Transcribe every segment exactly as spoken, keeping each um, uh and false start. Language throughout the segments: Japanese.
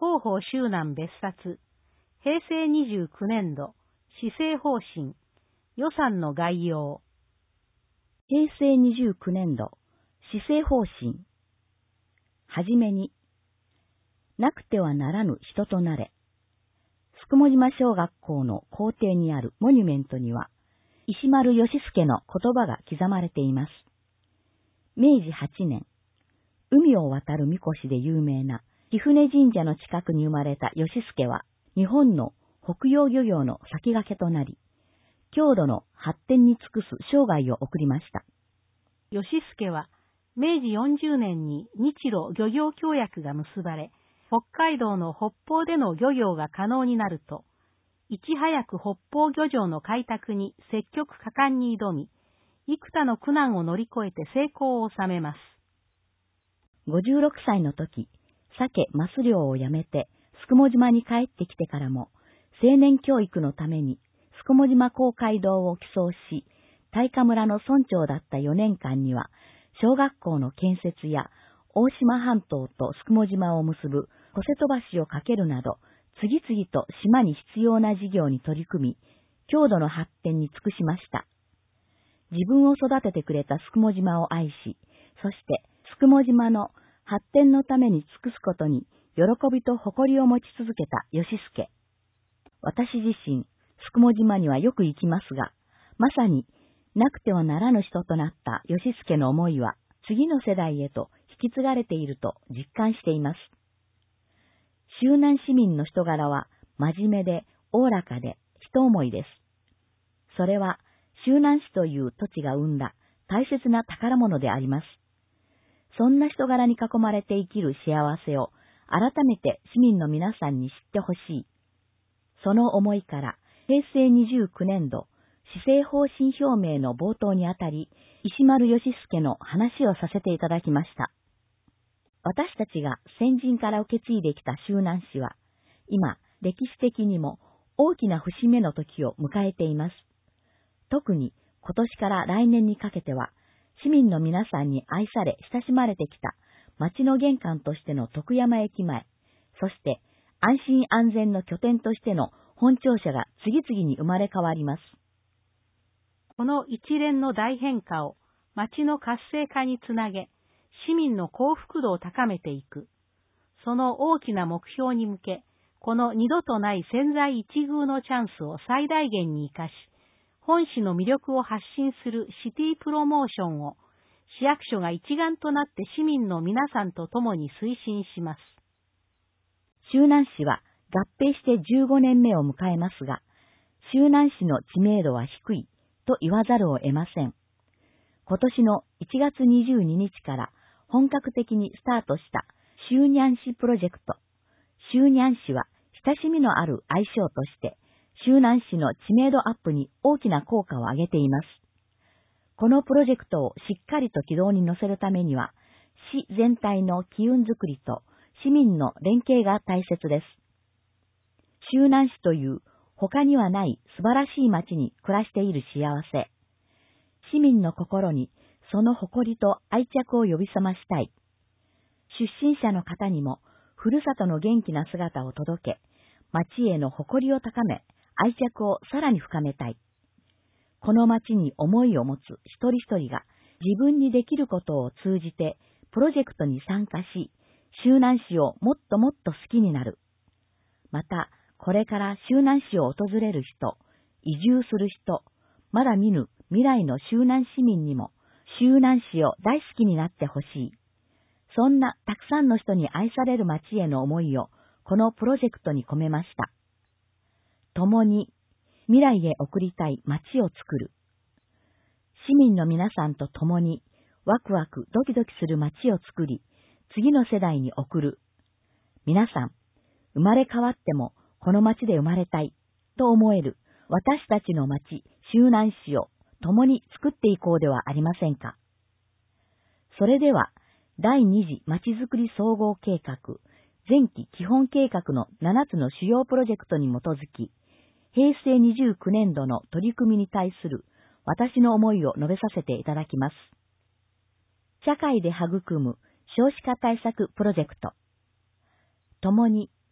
広報周南別冊、へいせいにじゅうきゅうねんど、施政方針、予算の概要。 へいせいにじゅうきゅうねんど、施政方針。はじめに、なくてはならぬ人となれ。宿毛島小学校の校庭にあるモニュメントには、石丸義介の言葉が刻まれています。めいじはちねん、海を渡るみこしで有名な貴船神社の近くに生まれた義介は、日本の北洋漁業の先駆けとなり、郷土の発展に尽くす生涯を送りました。 義介は、めいじよんじゅうねんに日露漁業協約が結ばれ、北海道の北方での漁業が可能になると、いち早く北方漁場の開拓に積極果敢に挑み、幾多の苦難を乗り越えて成功を収めます。 ごじゅうろくさいの時、鮭・マス漁をやめて、宿毛島に帰ってきてからも、青年教育のために、宿毛島公会堂を寄贈し、大華村の村長だったよねんかんには、小学校の建設や、大島半島と宿毛島を結ぶ小瀬戸橋を架けるなど、次々と島に必要な事業に取り組み、郷土の発展に尽くしました。自分を育ててくれた宿毛島を愛し、そして宿毛島の発展のために尽くすことに喜びと誇りを持ち続けた義介。私自身、宿毛島にはよく行きますが、まさになくてはならぬ人となった義介の思いは次の世代へと引き継がれていると実感しています。周南市民の人柄は真面目でおおらかで人思いです。それは周南市という土地が生んだ大切な宝物であります。そんな人柄に囲まれて生きる幸せを改めて市民の皆さんに知ってほしい。その思いからへいせいにじゅうきゅうねんど施政方針表明の冒頭にあたり、石丸義介の話をさせていただきました。私たちが先人から受け継いできた周南市は、今、歴史的にも大きな節目の時を迎えています。特に今年から来年にかけては、市民の皆さんに愛され親しまれてきた町の玄関としての徳山駅前、そして安心安全の拠点としての本庁舎が次々に生まれ変わります。 この一連の大変化を町の活性化につなげ、市民の幸福度を高めていく。その大きな目標に向け、この二度とない千載一遇のチャンスを最大限に活かし、本市の魅力を発信するシティプロモーションを市役所が一丸となって市民の皆さんと共に推進します。 周南市は合併してじゅうごねんめを迎えますが、周南市の知名度は低いと言わざるを得ません。今年のいちがつにじゅうににちから本格的にスタートした周南市プロジェクト。周南市は親しみのある愛称として、周南市の知名度アップに大きな効果を上げています。このプロジェクトをしっかりと軌道に乗せるためには、市全体の機運づくりと市民の連携が大切です。周南市という他にはない素晴らしい町に暮らしている幸せ。市民の心にその誇りと愛着を呼び覚ましたい。出身者の方にもふるさとの元気な姿を届け、町への誇りを高め、愛着をさらに深めたい。この町に思いを持つ一人一人が自分にできることを通じてプロジェクトに参加し、周南市をもっともっと好きになる。また、これから周南市を訪れる人、移住する人、まだ見ぬ未来の周南市民にも周南市を大好きになってほしい。そんなたくさんの人に愛される町への思いをこのプロジェクトに込めました。共に未来へ送りたい町を作る。市民の皆さんと共にワクワクドキドキする町を作り、次の世代に送る。皆さん、生まれ変わってもこの町で生まれたいと思える私たちの町、周南市を共に作っていこうではありませんか。それでは、第二次まちづくり総合計画、前期基本計画のななつの主要プロジェクトに基づき、へいせいにじゅうきゅうねんどの取り組みに対する私の思いを述べさせていただきます。社会で育む少子化対策プロジェクト。共に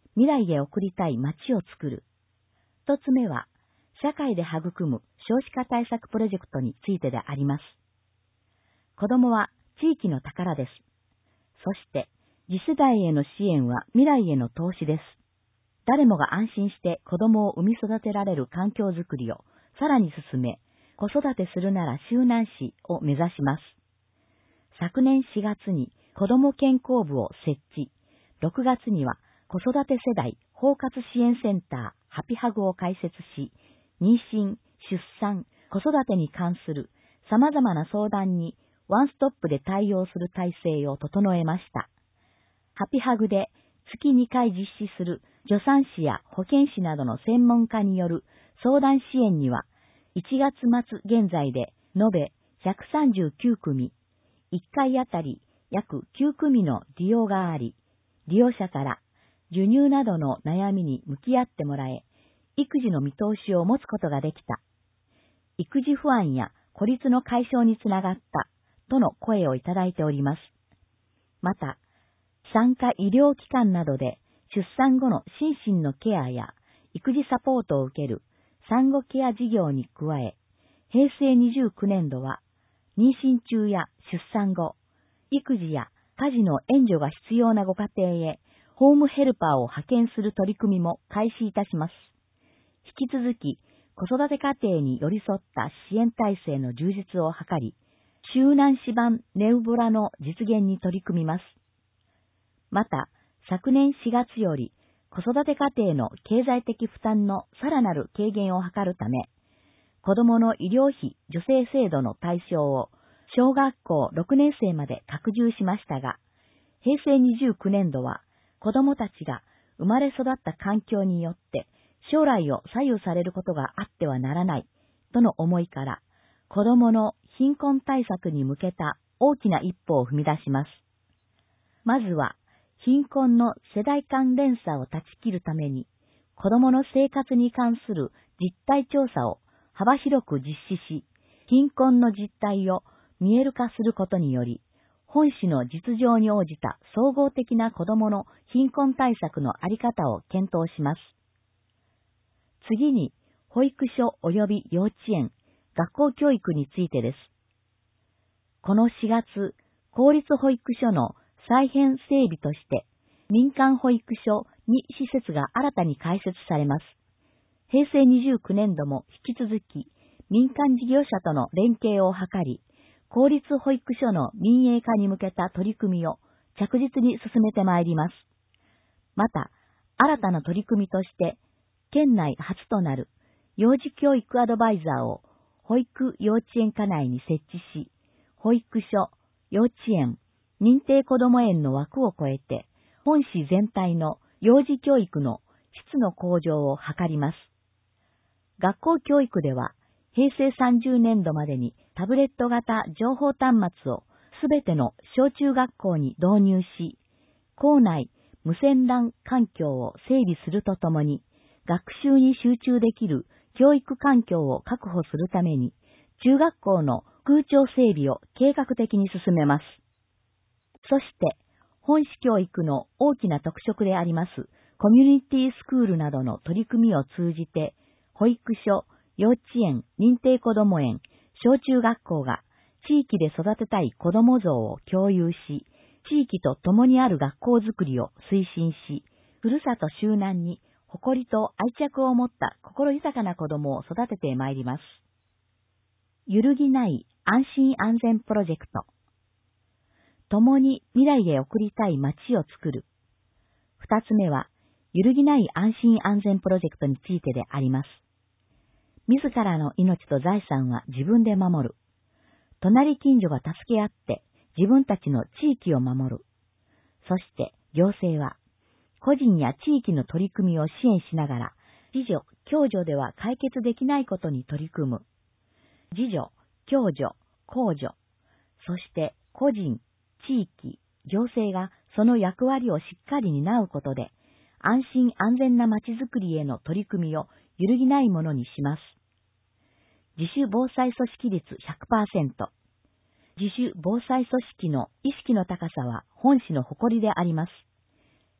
未来へ送りたい街を作る。一つ目は、社会で育む少子化対策プロジェクトについてであります。子供は地域の宝です。そして、次世代への支援は未来への投資です。誰もが安心して子供を産み育てられる環境づくりをさらに進め、子育てするなら周南市を目指します。昨年しがつに子ども健康部を設置、ろくがつには子育て世代包括支援センターハピハグを開設し、妊娠、出産、子育てに関する様々な相談にワンストップで対応する体制を整えました。ハピハグで月にかい実施する助産師や保健師などの専門家による相談支援には、いちがつまつ現在で延べひゃくさんじゅうきゅうくみ、いっかいあたり約きゅうくみの利用があり、利用者から授乳などの悩みに向き合ってもらえ、育児の見通しを持つことができた。育児不安や孤立の解消につながった、との声をいただいております。また、産科医療機関などで出産後の心身のケアや育児サポートを受ける産後ケア事業に加え、へいせいにじゅうきゅうねんどは妊娠中や出産後、育児や家事の援助が必要なご家庭へホームヘルパーを派遣する取り組みも開始いたします。引き続き子育て家庭に寄り添った支援体制の充実を図り、周南市版ネウボラの実現に取り組みます。また、昨年しがつより子育て家庭の経済的負担のさらなる軽減を図るため、子どもの医療費助成制度の対象を小学校ろくねんせいまで拡充しましたが、へいせいにじゅうきゅうねんどは子どもたちが生まれ育った環境によって将来を左右されることがあってはならないとの思いから、子どもの貧困対策に向けた大きな一歩を踏み出します。まずは、貧困の世代間連鎖を断ち切るために、子どもの生活に関する実態調査を幅広く実施し、貧困の実態を見える化することにより、本市の実情に応じた総合的な子どもの貧困対策のあり方を検討します。次に、保育所及び幼稚園、学校教育についてです。このしがつ、公立保育所の再編整備として、民間保育所に施設が新たに開設されます。へいせいにじゅうきゅうねんども引き続き、民間事業者との連携を図り、公立保育所の民営化に向けた取り組みを着実に進めてまいります。また、新たな取り組みとして、県内初となる幼児教育アドバイザーを保育幼稚園課内に設置し、保育所、幼稚園、認定こども園の枠を超えて、本市全体の幼児教育の質の向上を図ります。学校教育では、へいせいさんじゅうねんどまでにタブレット型情報端末をすべての小中学校に導入し、校内無線 ラン 環境を整備するとともに、学習に集中できる教育環境を確保するために、中学校の空調整備を計画的に進めます。そして、本市教育の大きな特色であります、コミュニティスクールなどの取り組みを通じて、保育所、幼稚園、認定こども園、小中学校が地域で育てたい子ども像を共有し、地域と共にある学校づくりを推進し、ふるさと周南に誇りと愛着を持った心豊かな子どもを育ててまいります。揺るぎない安心安全プロジェクト。共に未来へ送りたい街を作る。二つ目は、揺るぎない安心安全プロジェクトについてであります。自らの命と財産は自分で守る。隣近所が助け合って自分たちの地域を守る。そして行政は、個人や地域の取り組みを支援しながら、自助、共助では解決できないことに取り組む。自助、共助、公助、そして個人、地域、行政がその役割をしっかり担うことで、安心安全な街づくりへの取り組みを揺るぎないものにします。自主防災組織率 ひゃくパーセント。自主防災組織の意識の高さは本市の誇りであります。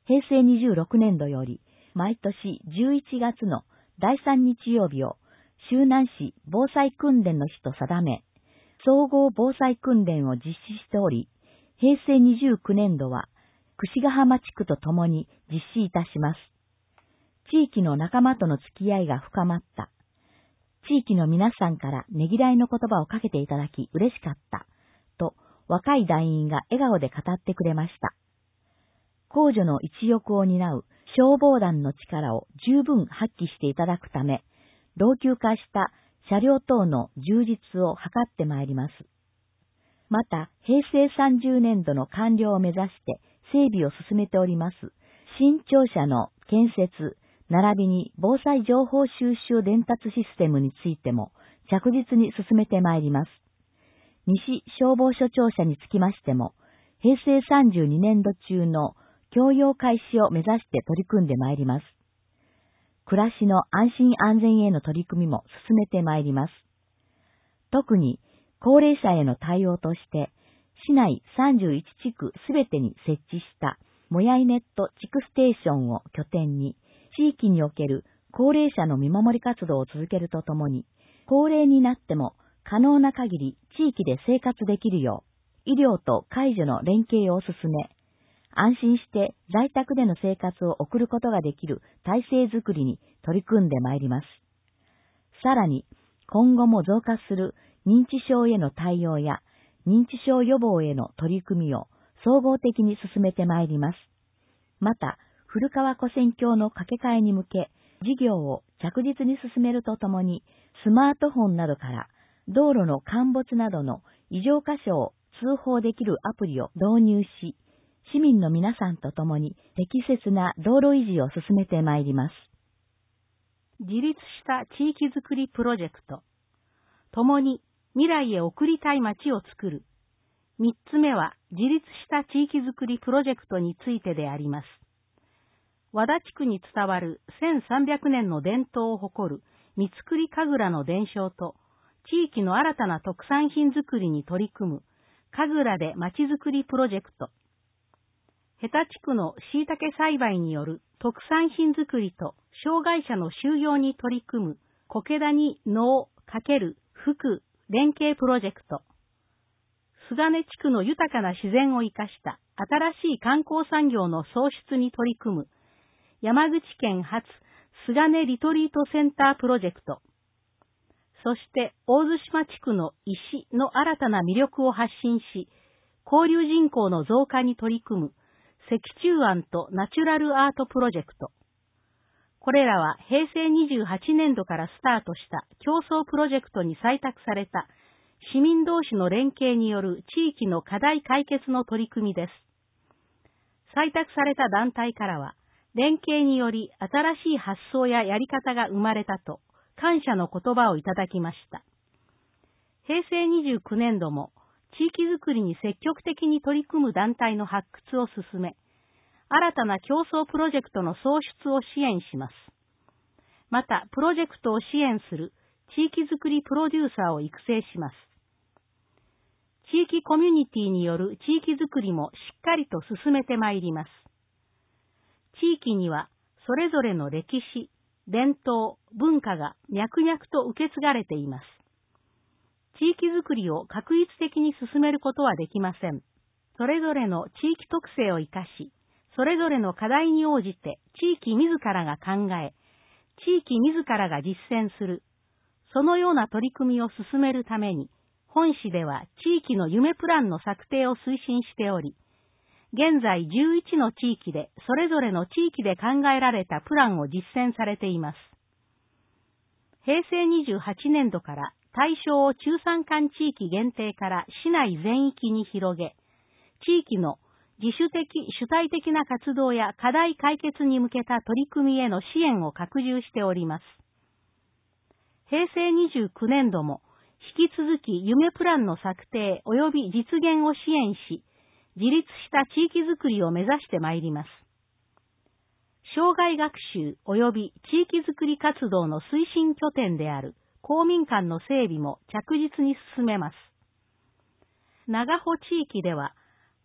へいせいにじゅうろくねんどより、毎年じゅういちがつのだいさんにちようびを周南市防災訓練の日と定め、総合防災訓練を実施しており、へいせいにじゅうきゅうねんどは、櫛ヶ浜地区とともに実施いたします。地域の仲間との付き合いが深まった。地域の皆さんからねぎらいの言葉をかけていただき嬉しかった。と、若い団員が笑顔で語ってくれました。公助の一翼を担う消防団の力を十分発揮していただくため、老朽化した車両等の充実を図ってまいります。また、へいせいさんじゅうねんどの完了を目指して整備を進めております、新庁舎の建設、並びに防災情報収集伝達システムについても着実に進めてまいります。西消防署庁舎につきましても、へいせいさんじゅうにねんど中の供用開始を目指して取り組んでまいります。暮らしの安心安全への取り組みも進めてまいります。特に高齢者への対応として、市内さんじゅういちちくすべてに設置したもやいネット地区ステーションを拠点に、地域における高齢者の見守り活動を続けるとともに、高齢になっても可能な限り地域で生活できるよう、医療と介助の連携を進め、安心して在宅での生活を送ることができる体制づくりに取り組んでまいります。さらに、今後も増加する認知症への対応や認知症予防への取り組みを総合的に進めてまいります。また、古川古戦橋の架け替えに向け、事業を着実に進めるとともに、スマートフォンなどから道路の陥没などの異常箇所を通報できるアプリを導入し、市民の皆さんとともに適切な道路維持を進めてまいります。 自立した地域づくりプロジェクト。共に未来へ送りたい街を作る。三つ目は自立した地域づくりプロジェクトについてであります。和田地区に伝わるせんさんびゃくねんの伝統を誇る三つくり神楽の伝承と、地域の新たな特産品づくりに取り組む神楽でまちづくりプロジェクト。ヘタ地区の椎茸栽培による特産品づくりと障害者の就業に取り組む苔谷農×福連携プロジェクト。菅根地区の豊かな自然を生かした新しい観光産業の創出に取り組む山口県発菅根リトリートセンタープロジェクト。そして大津島地区の石の新たな魅力を発信し、交流人口の増加に取り組む石中庵とナチュラルアートプロジェクト。これらはへいせいにじゅうはちねんどからスタートした競争プロジェクトに採択された市民同士の連携による地域の課題解決の取り組みです。採択された団体からは、連携により新しい発想ややり方が生まれたと感謝の言葉をいただきました。へいせいにじゅうきゅうねんども地域づくりに積極的に取り組む団体の発掘を進め、新たな競争プロジェクトの創出を支援します。また、プロジェクトを支援する地域づくりプロデューサーを育成します。地域コミュニティによる地域づくりもしっかりと進めてまいります。地域にはそれぞれの歴史、伝統、文化が脈々と受け継がれています。地域づくりを画一的に進めることはできません。それぞれの地域特性を生かし、それぞれの課題に応じて地域自らが考え、地域自らが実践する、そのような取り組みを進めるために、本市では地域の夢プランの策定を推進しており、現在じゅういちの地域でそれぞれの地域で考えられたプランを実践されています。へいせいにじゅうはちねんどから対象を中山間地域限定から市内全域に広げ、地域の自主的主体的な活動や課題解決に向けた取り組みへの支援を拡充しております。へいせいにじゅうきゅうねんども引き続き夢プランの策定及び実現を支援し、自立した地域づくりを目指してまいります。障害学習及び地域づくり活動の推進拠点である公民館の整備も着実に進めます。長穂地域では、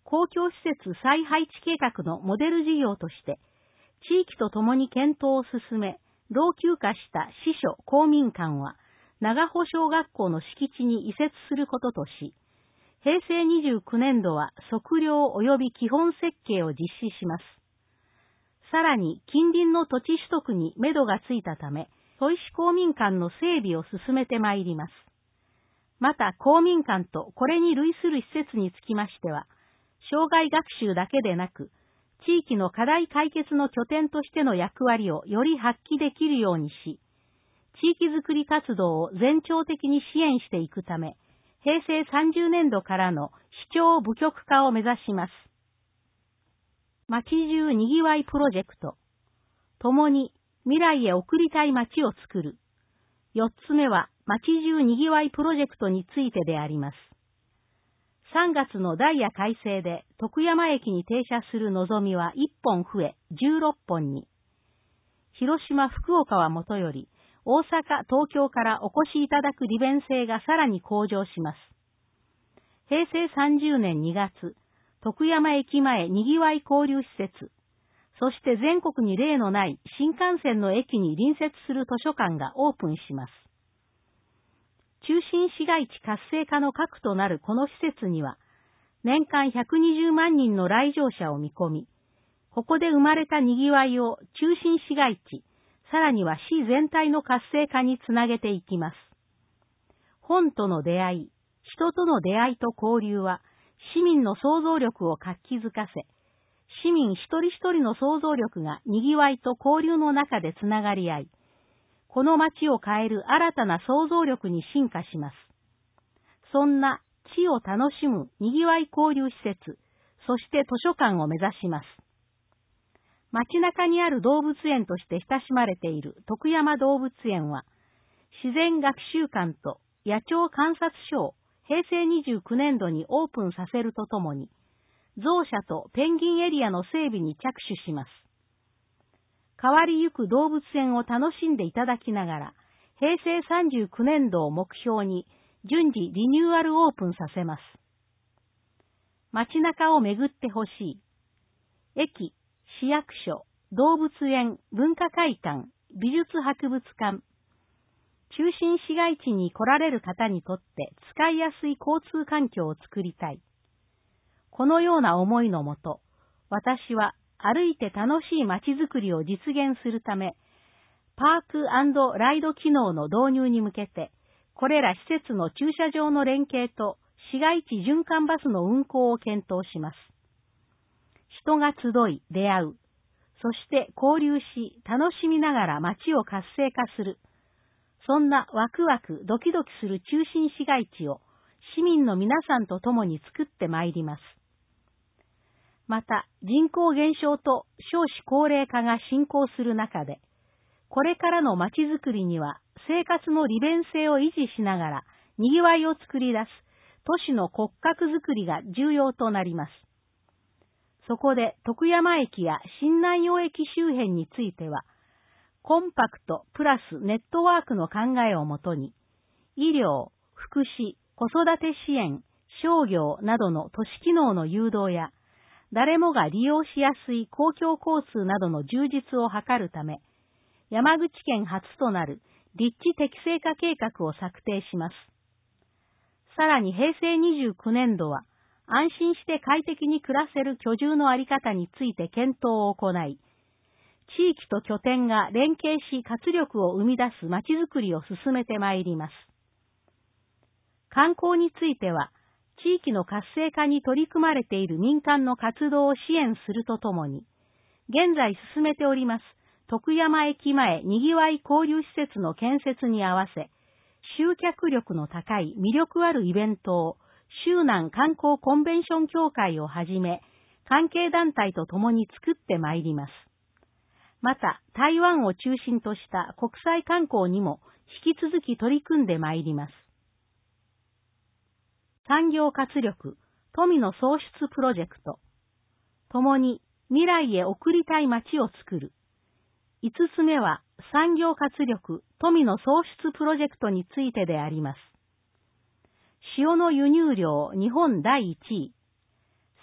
公共施設再配置計画のモデル事業として、地域と共に検討を進め、老朽化した支所公民館は、長保小学校の敷地に移設することとし、へいせいにじゅうきゅうねんどは測量及び基本設計を実施します。さらに近隣の土地取得に目処がついたため、砥石公民館の整備を進めてまいります。また公民館とこれに類する施設につきましては、生涯学習だけでなく、地域の課題解決の拠点としての役割をより発揮できるようにし、地域づくり活動を全庁的に支援していくため、へいせいさんじゅうねんどからの市長部局化を目指します。町中にぎわいプロジェクト。共に未来へ送りたい町を作る。四つ目は町中にぎわいプロジェクトについてであります。さんがつのダイヤ改正で徳山駅に停車するのぞみはいっぽん増えじゅうろっぽんに。広島、福岡はもとより、大阪、東京からお越しいただく利便性がさらに向上します。へいせいさんじゅうねんにがつ、徳山駅前にぎわい交流施設、そして全国に例のない新幹線の駅に隣接する図書館がオープンします。中心市街地活性化の核となるこの施設には、年間ひゃくにじゅうまんにんの来場者を見込み、ここで生まれたにぎわいを中心市街地、さらには市全体の活性化につなげていきます。本との出会い、人との出会いと交流は、市民の想像力を活気づかせ、市民一人一人の想像力がにぎわいと交流の中でつながり合い、この街を変える新たな想像力に進化します。そんな地を楽しむにぎわい交流施設、そして図書館を目指します。街中にある動物園として親しまれている徳山動物園は、自然学習館と野鳥観察所をへいせいにじゅうきゅうねんどにオープンさせるとともに、ゾウ舎とペンギンエリアの整備に着手します。変わりゆく動物園を楽しんでいただきながら、へいせいさんじゅうきゅうねんどを目標に順次リニューアルオープンさせます。街中を巡ってほしい。駅、市役所、動物園、文化会館、美術博物館。中心市街地に来られる方にとって使いやすい交通環境を作りたい。このような思いのもと、私は歩いて楽しい街づくりを実現するため、パーク&ライド機能の導入に向けて、これら施設の駐車場の連携と市街地循環バスの運行を検討します。人が集い、出会う。そして交流し、楽しみながら街を活性化する。そんなワクワク、ドキドキする中心市街地を市民の皆さんと共に作ってまいります。また、人口減少と少子高齢化が進行する中で、これからの街づくりには生活の利便性を維持しながら、にぎわいを作り出す都市の骨格づくりが重要となります。そこで徳山駅や新南陽駅周辺については、コンパクトプラスネットワークの考えをもとに、医療、福祉、子育て支援、商業などの都市機能の誘導や、誰もが利用しやすい公共交通などの充実を図るため、山口県初となる立地適正化計画を策定します。さらにへいせいにじゅうきゅうねんどは、安心して快適に暮らせる居住のあり方について検討を行い、地域と拠点が連携し活力を生み出すまちづくりを進めてまいります。観光については、地域の活性化に取り組まれている民間の活動を支援するとともに、現在進めております徳山駅前にぎわい交流施設の建設に合わせ、集客力の高い魅力あるイベントを周南観光コンベンション協会をはじめ、関係団体と共に作ってまいります。また、台湾を中心とした国際観光にも引き続き取り組んでまいります。産業活力、富の創出プロジェクト。共に未来へ送りたい街を作る。五つ目は産業活力、富の創出プロジェクトについてであります。塩の輸入量日本だいいちい。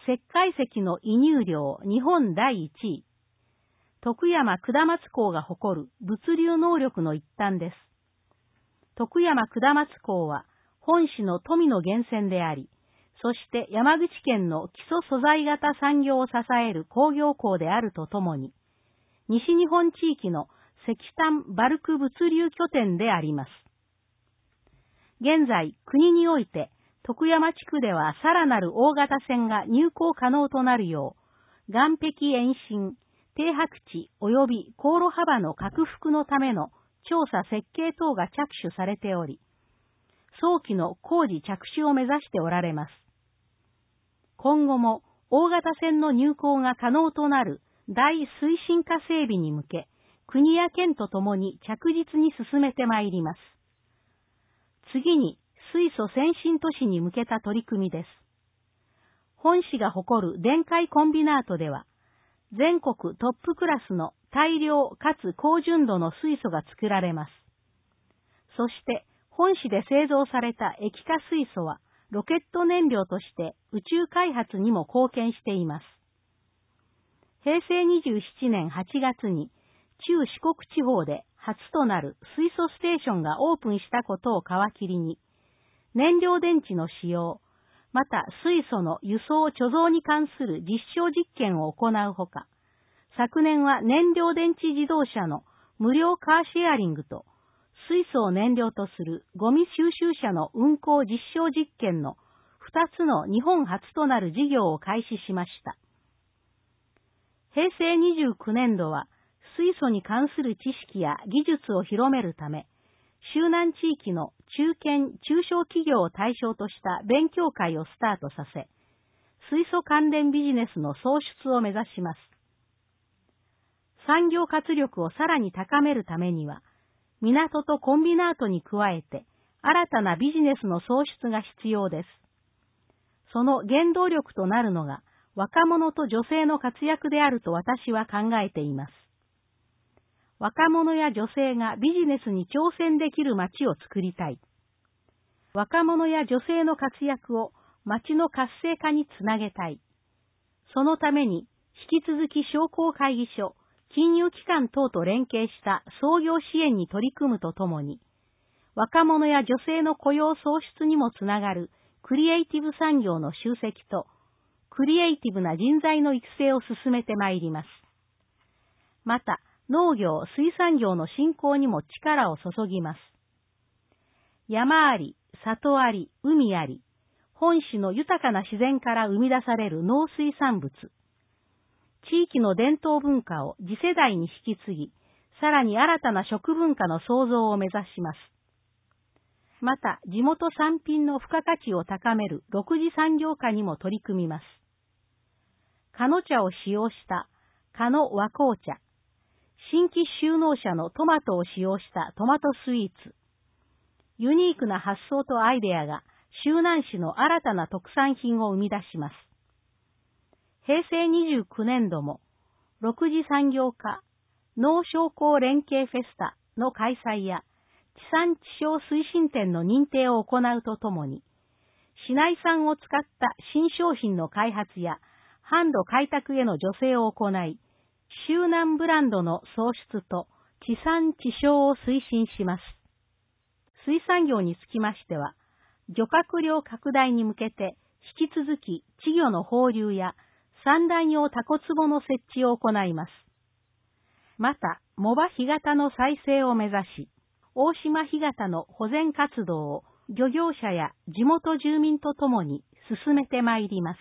石灰石の輸入量日本第一位。徳山下松港が誇る物流能力の一端です。徳山下松港は本市の富の源泉であり、そして山口県の基礎素材型産業を支える工業港であるとともに、西日本地域の石炭バルク物流拠点であります。現在、国において、徳山地区ではさらなる大型船が入港可能となるよう、岸壁延伸、停泊地及び航路幅の拡幅のための調査設計等が着手されており、早期の工事着手を目指しておられます。今後も大型船の入港が可能となる大推進化整備に向け、国や県とともに着実に進めてまいります。次に、水素先進都市に向けた取り組みです。本市が誇る電解コンビナートでは、全国トップクラスの大量かつ高純度の水素が作られます。そして、本市で製造された液化水素は、ロケット燃料として宇宙開発にも貢献しています。へいせいにじゅうななねんはちがつに、中四国地方で初となる水素ステーションがオープンしたことを皮切りに、燃料電池の使用、また水素の輸送貯蔵に関する実証実験を行うほか、昨年は燃料電池自動車の無料カーシェアリングと、水素を燃料とするゴミ収集車の運行実証実験のふたつの日本初となる事業を開始しました。へいせいにじゅうきゅうねんどは水素に関する知識や技術を広めるため、周南地域の中堅・中小企業を対象とした勉強会をスタートさせ、水素関連ビジネスの創出を目指します。産業活力をさらに高めるためには、港とコンビナートに加えて、新たなビジネスの創出が必要です。その原動力となるのが、若者と女性の活躍であると私は考えています。若者や女性がビジネスに挑戦できる街を作りたい。若者や女性の活躍を街の活性化につなげたい。そのために、引き続き商工会議所、金融機関等と連携した創業支援に取り組むとともに、若者や女性の雇用創出にもつながるクリエイティブ産業の集積と、クリエイティブな人材の育成を進めてまいります。また、農業・水産業の振興にも力を注ぎます。山あり、里あり、海あり、本市の豊かな自然から生み出される農水産物。地域の伝統文化を次世代に引き継ぎ、さらに新たな食文化の創造を目指します。また、地元産品の付加価値を高める六次産業化にも取り組みます。かの茶を使用したかの和紅茶、新規就農者のトマトを使用したトマトスイーツ、ユニークな発想とアイデアが周南市の新たな特産品を生み出します。へいせいにじゅうきゅうねんども、六次産業化、農商工連携フェスタの開催や、地産地消推進展の認定を行うとともに、市内産を使った新商品の開発や、販路開拓への助成を行い、周南ブランドの創出と地産地消を推進します。水産業につきましては、漁獲量拡大に向けて引き続き稚魚の放流や産卵用タコ壺の設置を行います。また、藻場干潟の再生を目指し、大島干潟の保全活動を漁業者や地元住民とともに進めてまいります。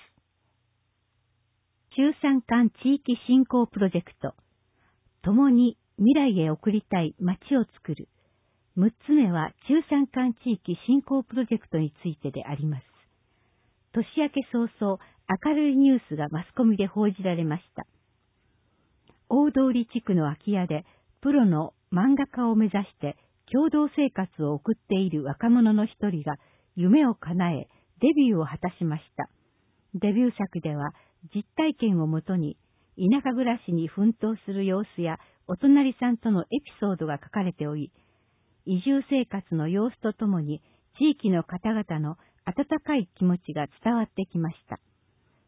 中山間地域振興プロジェクト、共に未来へ送りたい街を作る。むっつめは中山間地域振興プロジェクトについてであります。年明け早々、明るいニュースがマスコミで報じられました。大通地区の空き家でプロの漫画家を目指して共同生活を送っている若者の一人が夢を叶えデビューを果たしました。デビュー作では実体験をもとに田舎暮らしに奮闘する様子やお隣さんとのエピソードが書かれており、移住生活の様子とともに地域の方々の温かい気持ちが伝わってきました。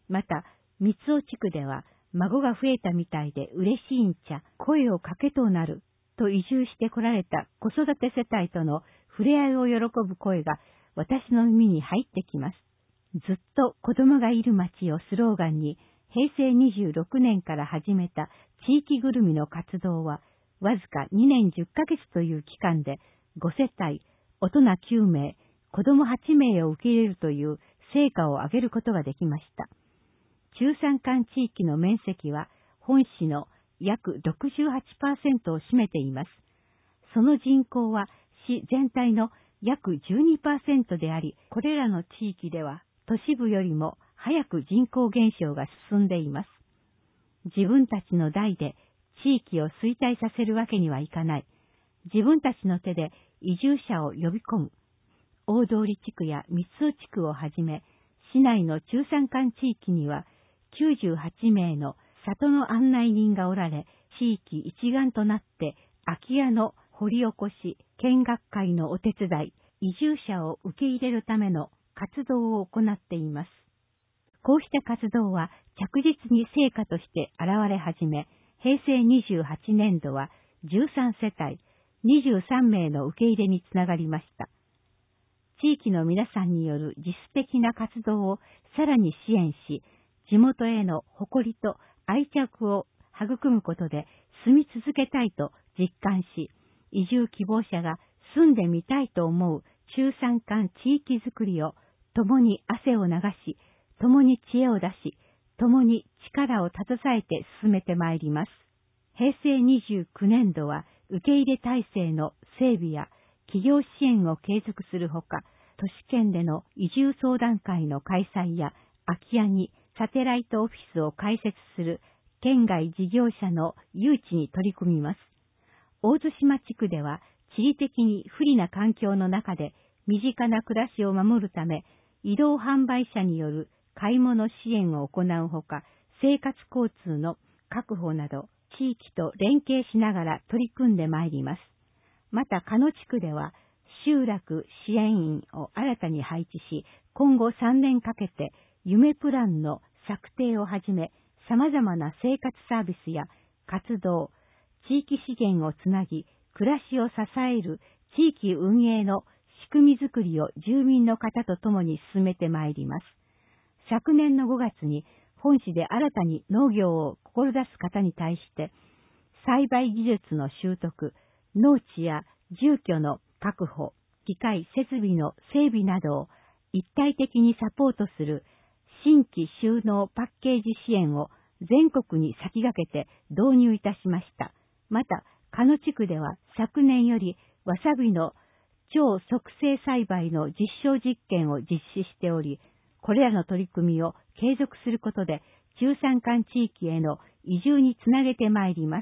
また、三尾地区では、孫が増えたみたいで嬉しいんちゃ、声をかけとなる、と移住してこられた子育て世帯との触れ合いを喜ぶ声が私の耳に入ってきます。ずっと子供がいる町をスローガンに、へいせいにじゅうろくねんから始めた地域ぐるみの活動は、わずかにねんじゅっかげつという期間でごせたい、大人きゅうめい、子供はちめいを受け入れるという成果を上げることができました。中山間地域の面積は本市の約 ろくじゅうはちパーセント を占めています。その人口は市全体の約 じゅうにパーセント であり、これらの地域では都市部よりも早く人口減少が進んでいます。自分たちの代で地域を衰退させるわけにはいかない。自分たちの手で移住者を呼び込む。大通地区や三尾地区をはじめ、市内の中山間地域にはきゅうじゅうはちめいの里の案内人がおられ、地域一丸となって空き家の掘り起こし、見学会のお手伝い、移住者を受け入れるための活動を行っています。こうした活動は着実に成果として現れ始め、へいせいにじゅうはちねんどはじゅうさんせたい、にじゅうさんめいの受け入れにつながりました。地域の皆さんによる実質的な活動をさらに支援し、地元への誇りと愛着を育むことで住み続けたいと実感し、移住希望者が住んでみたいと思う中山間地域づくりを共に汗を流し、共に知恵を出し、共に力を携えて進めてまいります。へいせいにじゅうきゅうねんどは受け入れ体制の整備や企業支援を継続するほか、都市圏での移住相談会の開催や空き家にサテライトオフィスを開設する県外事業者の誘致に取り組みます。大津島地区では地理的に不利な環境の中で身近な暮らしを守るため、移動販売車による買い物支援を行うほか、生活交通の確保など地域と連携しながら取り組んでまいります。また、鹿野地区では集落支援員を新たに配置し、今後さんねんかけて夢プランの策定をはじめ、様々な生活サービスや活動、地域資源をつなぎ、暮らしを支える地域運営の仕組みづくりを住民の方と共に進めてまいります。昨年のごがつに本市で新たに農業を志す方に対して、栽培技術の習得、農地や住居の確保、機械設備の整備などを一体的にサポートする新規収納パッケージ支援を全国に先駆けて導入いたしました。また、鹿野地区では昨年よりわさびの超促成栽培の実証実験を実施しており、これらの取り組みを継続することで中山間地域への移住につなげてまいります。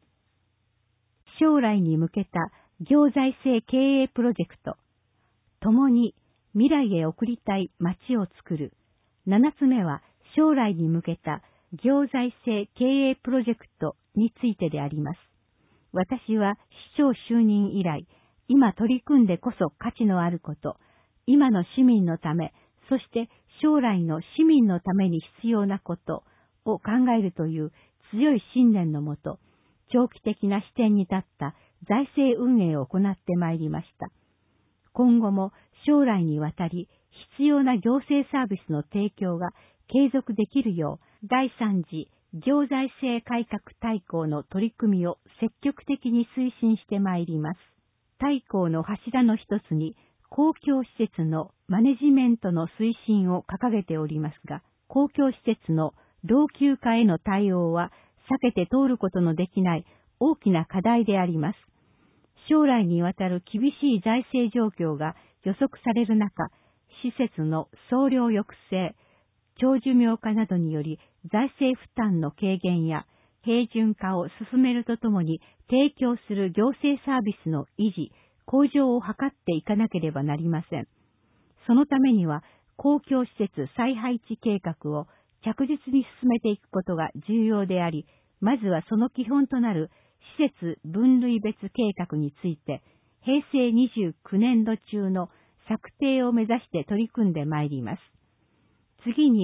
将来に向けた行財政経営プロジェクト、共に未来へ送りたい街を作る。ななつめは将来に向けた行財政経営プロジェクトについてであります。私は市長就任以来、今取り組んでこそ価値のあること、今の市民のため、そして将来の市民のために必要なことを考えるという強い信念のもと、長期的な視点に立った財政運営を行ってまいりました。今後も将来にわたり必要な行政サービスの提供が継続できるよう、だいさん次行財政改革大綱の取り組みを積極的に推進してまいります。大綱の柱の一つに、公共施設のマネジメントの推進を掲げておりますが、公共施設の老朽化への対応は避けて通ることのできない大きな課題であります。将来にわたる厳しい財政状況が予測される中、施設の総量抑制、長寿命化などにより財政負担の軽減や平準化を進めるとともに、提供する行政サービスの維持、向上を図っていかなければなりません。そのためには、公共施設再配置計画を着実に進めていくことが重要であり、まずはその基本となる施設分類別計画について、へいせいにじゅうきゅうねんど中の策定を目指して取り組んでまいります。次に、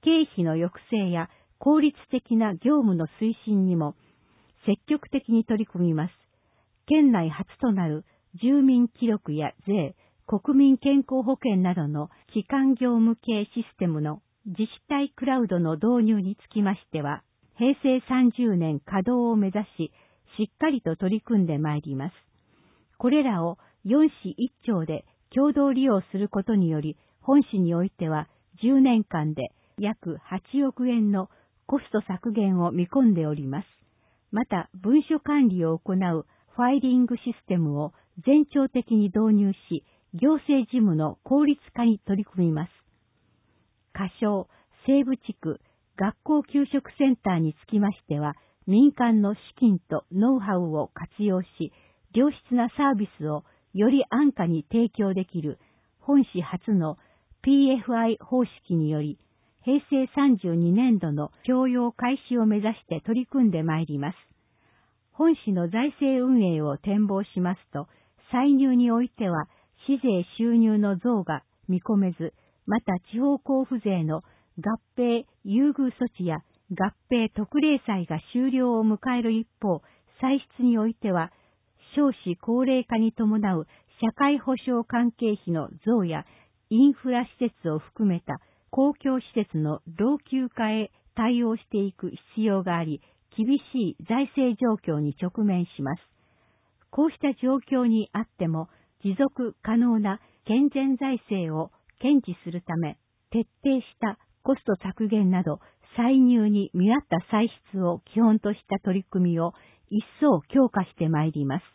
経費の抑制や効率的な業務の推進にも積極的に取り組みます。県内初となる住民記録や税、国民健康保険などの基幹業務系システムの自治体クラウドの導入につきましては、へいせいさんじゅうねん稼働を目指し、しっかりと取り組んでまいります。これらをよん市いっ町で共同利用することにより、本市においてはじゅうねんかんで約はちおくえんのコスト削減を見込んでおります。また、文書管理を行うファイリングシステムを全庁的に導入し、行政事務の効率化に取り組みます。仮称、西部地区学校給食センターにつきましては、民間の資金とノウハウを活用し、良質なサービスをより安価に提供できる本市初の ピーエフアイ 方式により、へいせいさんじゅうにねんどの供用開始を目指して取り組んでまいります。本市の財政運営を展望しますと、歳入においては、市税収入の増が見込めず、また地方交付税の合併優遇措置や合併特例債が終了を迎える一方、歳出においては、少子高齢化に伴う社会保障関係費の増やインフラ施設を含めた公共施設の老朽化へ対応していく必要があり、厳しい財政状況に直面します。こうした状況にあっても、持続可能な健全財政を堅持するため、徹底したコスト削減など、歳入に見合った歳出を基本とした取り組みを一層強化してまいります。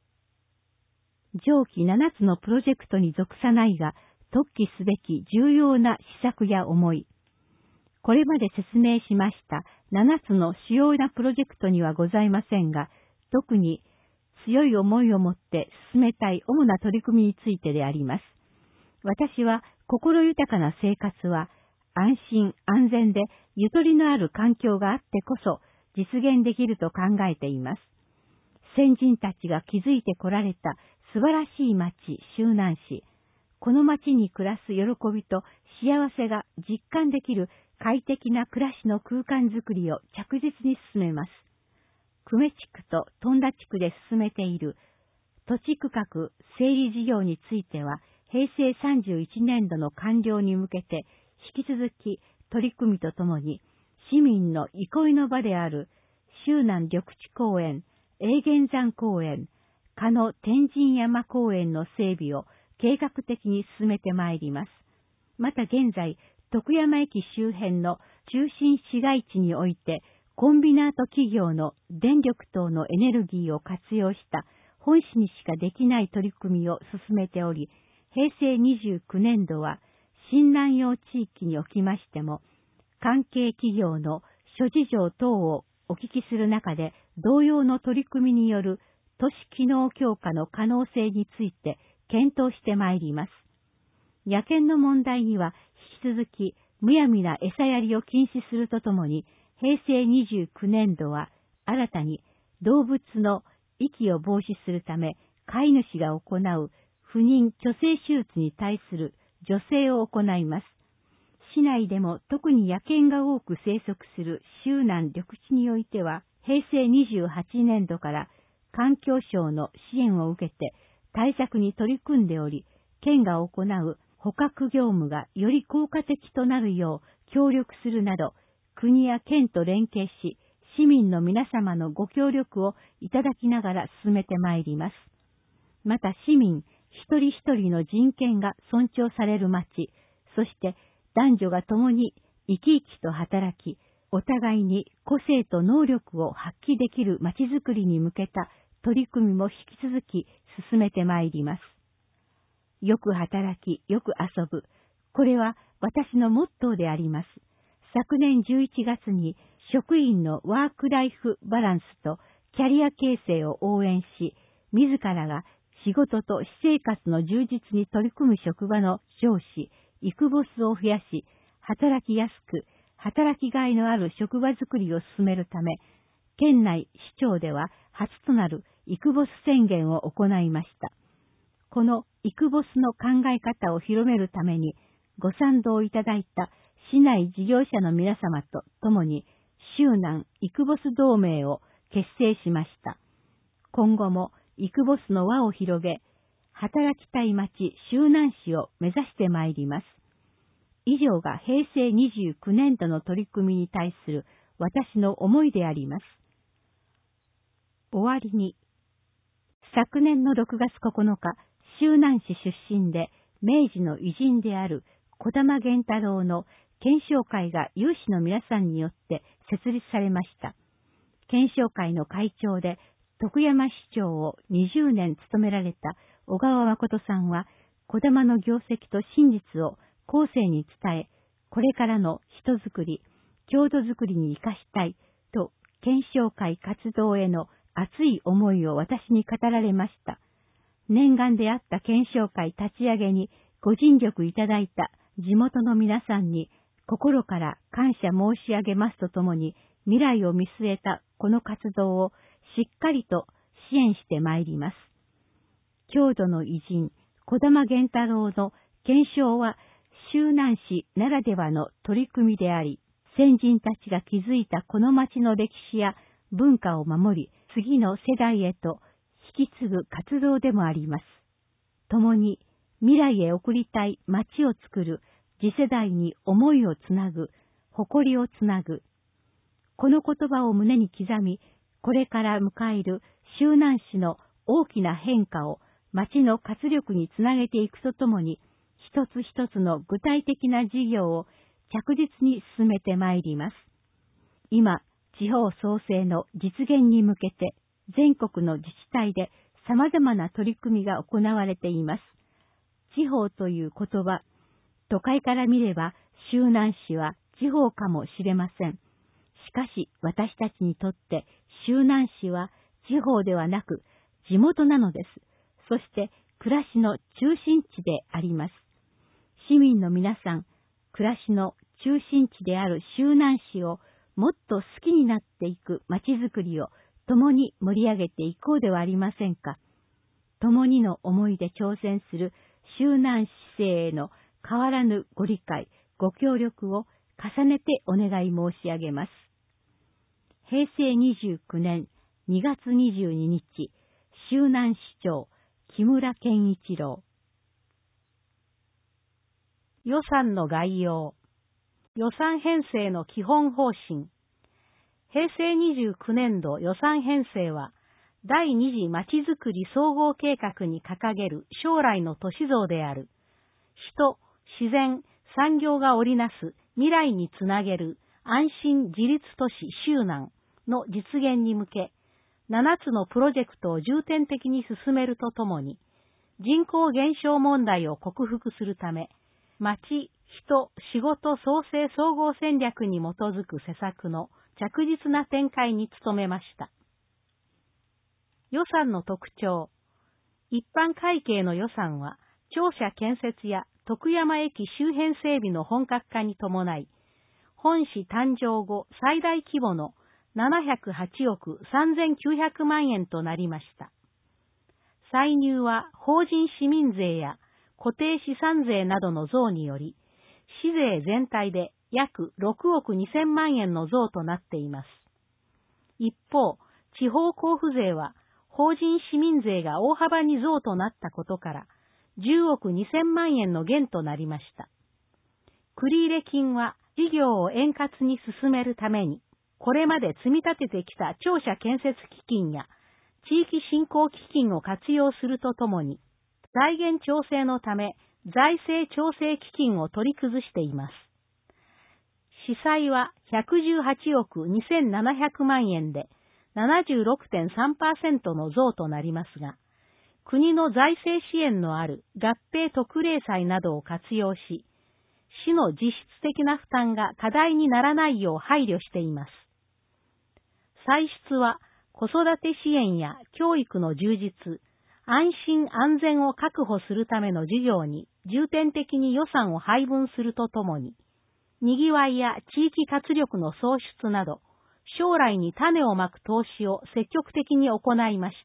上記ななつのプロジェクトに属さないが、特記すべき重要な施策や思い。これまで説明しましたななつの主要なプロジェクトにはございませんが、特に強い思いを持って進めたい主な取り組みについてであります。私は心豊かな生活は安心安全でゆとりのある環境があってこそ実現できると考えています。先人たちが築いてこられた素晴らしい町、周南市。この町に暮らす喜びと幸せが実感できる快適な暮らしの空間づくりを着実に進めます。久米地区と富田地区で進めている土地区画整理事業については、へいせいさんじゅういちねんどの完了に向けて引き続き取り組みとともに、市民の憩いの場である周南緑地公園、永源山公園、鹿野天神山公園の整備を計画的に進めてまいります。また現在、徳山駅周辺の中心市街地において、コンビナート企業の電力等のエネルギーを活用した本市にしかできない取り組みを進めており、へいせいにじゅうきゅうねんどは新南陽地域におきましても、関係企業の諸事情等をお聞きする中で、同様の取り組みによる都市機能強化の可能性について検討してまいります。野犬の問題には引き続きむやみな餌やりを禁止するとともに、へいせいにじゅうきゅうねんどは新たに動物の遺棄を防止するため、飼い主が行う不妊・去勢手術に対する助成を行います。市内でも特に野犬が多く生息する周南緑地においては、へいせいにじゅうはちねんどから環境省の支援を受けて対策に取り組んでおり、県が行う捕獲業務がより効果的となるよう協力するなど、国や県と連携し、市民の皆様のご協力をいただきながら進めてまいります。また市民一人一人の人権が尊重される町、そして男女が共に生き生きと働き、お互いに個性と能力を発揮できる町づくりに向けた取り組みも引き続き進めてまいります。よく働き、よく遊ぶ。これは私のモットーであります。昨年じゅういちがつに職員のワークライフバランスとキャリア形成を応援し、自らが仕事と私生活の充実に取り組む職場の上司、イクボスを増やし、働きやすく、働きがいのある職場づくりを進めるため、県内市長では初となるイクボス宣言を行いました。このイクボスの考え方を広めるために、ご賛同いただいた市内事業者の皆様と共に、周南イクボス同盟を結成しました。今後もイクボスの輪を広げ、働きたい町周南市を目指してまいります。以上がへいせいにじゅうきゅうねんどの取り組みに対する私の思いであります。終わりに、昨年のろくがつここのか、周南市出身で明治の偉人である児玉源太郎の顕彰会が有志の皆さんによって設立されました。顕彰会の会長で徳山市長をにじゅうねん務められた小川誠さんは、児玉の業績と真実を後世に伝え、これからの人づくり、郷土づくりに生かしたいと、顕彰会活動への熱い思いを私に語られました。念願であった顕彰会立ち上げにご尽力いただいた地元の皆さんに心から感謝申し上げますとともに、未来を見据えたこの活動をしっかりと支援してまいります。郷土の偉人、児玉源太郎の顕彰は周南市ならではの取り組みであり、先人たちが築いたこの町の歴史や文化を守り、次の世代へと引き継ぐ活動でもあります。共に未来へ送りたい町を作る、次世代に思いをつなぐ、誇りをつなぐ。この言葉を胸に刻み、これから迎える周南市の大きな変化を町の活力につなげていくとともに、一つ一つの具体的な事業を着実に進めてまいります。今、地方創生の実現に向けて、全国の自治体で様々な取り組みが行われています。地方という言葉、都会から見れば周南市は地方かもしれません。しかし私たちにとって周南市は地方ではなく地元なのです。そして暮らしの中心地であります。市民の皆さん、暮らしの中心地である周南市をもっと好きになっていくまちづくりを共に盛り上げていこうではありませんか。共にの思いで挑戦する周南市政への変わらぬご理解、ご協力を重ねてお願い申し上げます。へいせいにじゅうきゅうねんにがつにじゅうににち、周南市長、木村健一郎。予算の概要。予算編成の基本方針。へいせいにじゅうきゅうねんど予算編成は、第二次まちづくり総合計画に掲げる将来の都市像である、人、自然、産業が織りなす未来につなげる安心自立都市周南の実現に向け、ななつのプロジェクトを重点的に進めるとともに、人口減少問題を克服するため、町、人、仕事創生総合戦略に基づく施策の着実な展開に努めました。予算の特徴。一般会計の予算は、庁舎建設や徳山駅周辺整備の本格化に伴い、本市誕生後最大規模のななひゃくはちおくさんぜんきゅうひゃくまんえんとなりました。歳入は法人市民税や固定資産税などの増により、市税全体で約ろくおくにせんまんえんの増となっています。一方、地方交付税は法人市民税が大幅に増となったことから、じゅうおくにせんまんえんの減となりました。繰入金は事業を円滑に進めるために、これまで積み立ててきた庁舎建設基金や地域振興基金を活用するとともに、財源調整のため財政調整基金を取り崩しています。市債はひゃくじゅうはちおくにせんななひゃくまんえんで ななじゅうろくてんさんパーセント の増となりますが、国の財政支援のある合併特例債などを活用し、市の実質的な負担が課題にならないよう配慮しています。歳出は子育て支援や教育の充実、安心安全を確保するための事業に重点的に予算を配分するとともに、にぎわいや地域活力の創出など、将来に種をまく投資を積極的に行いました。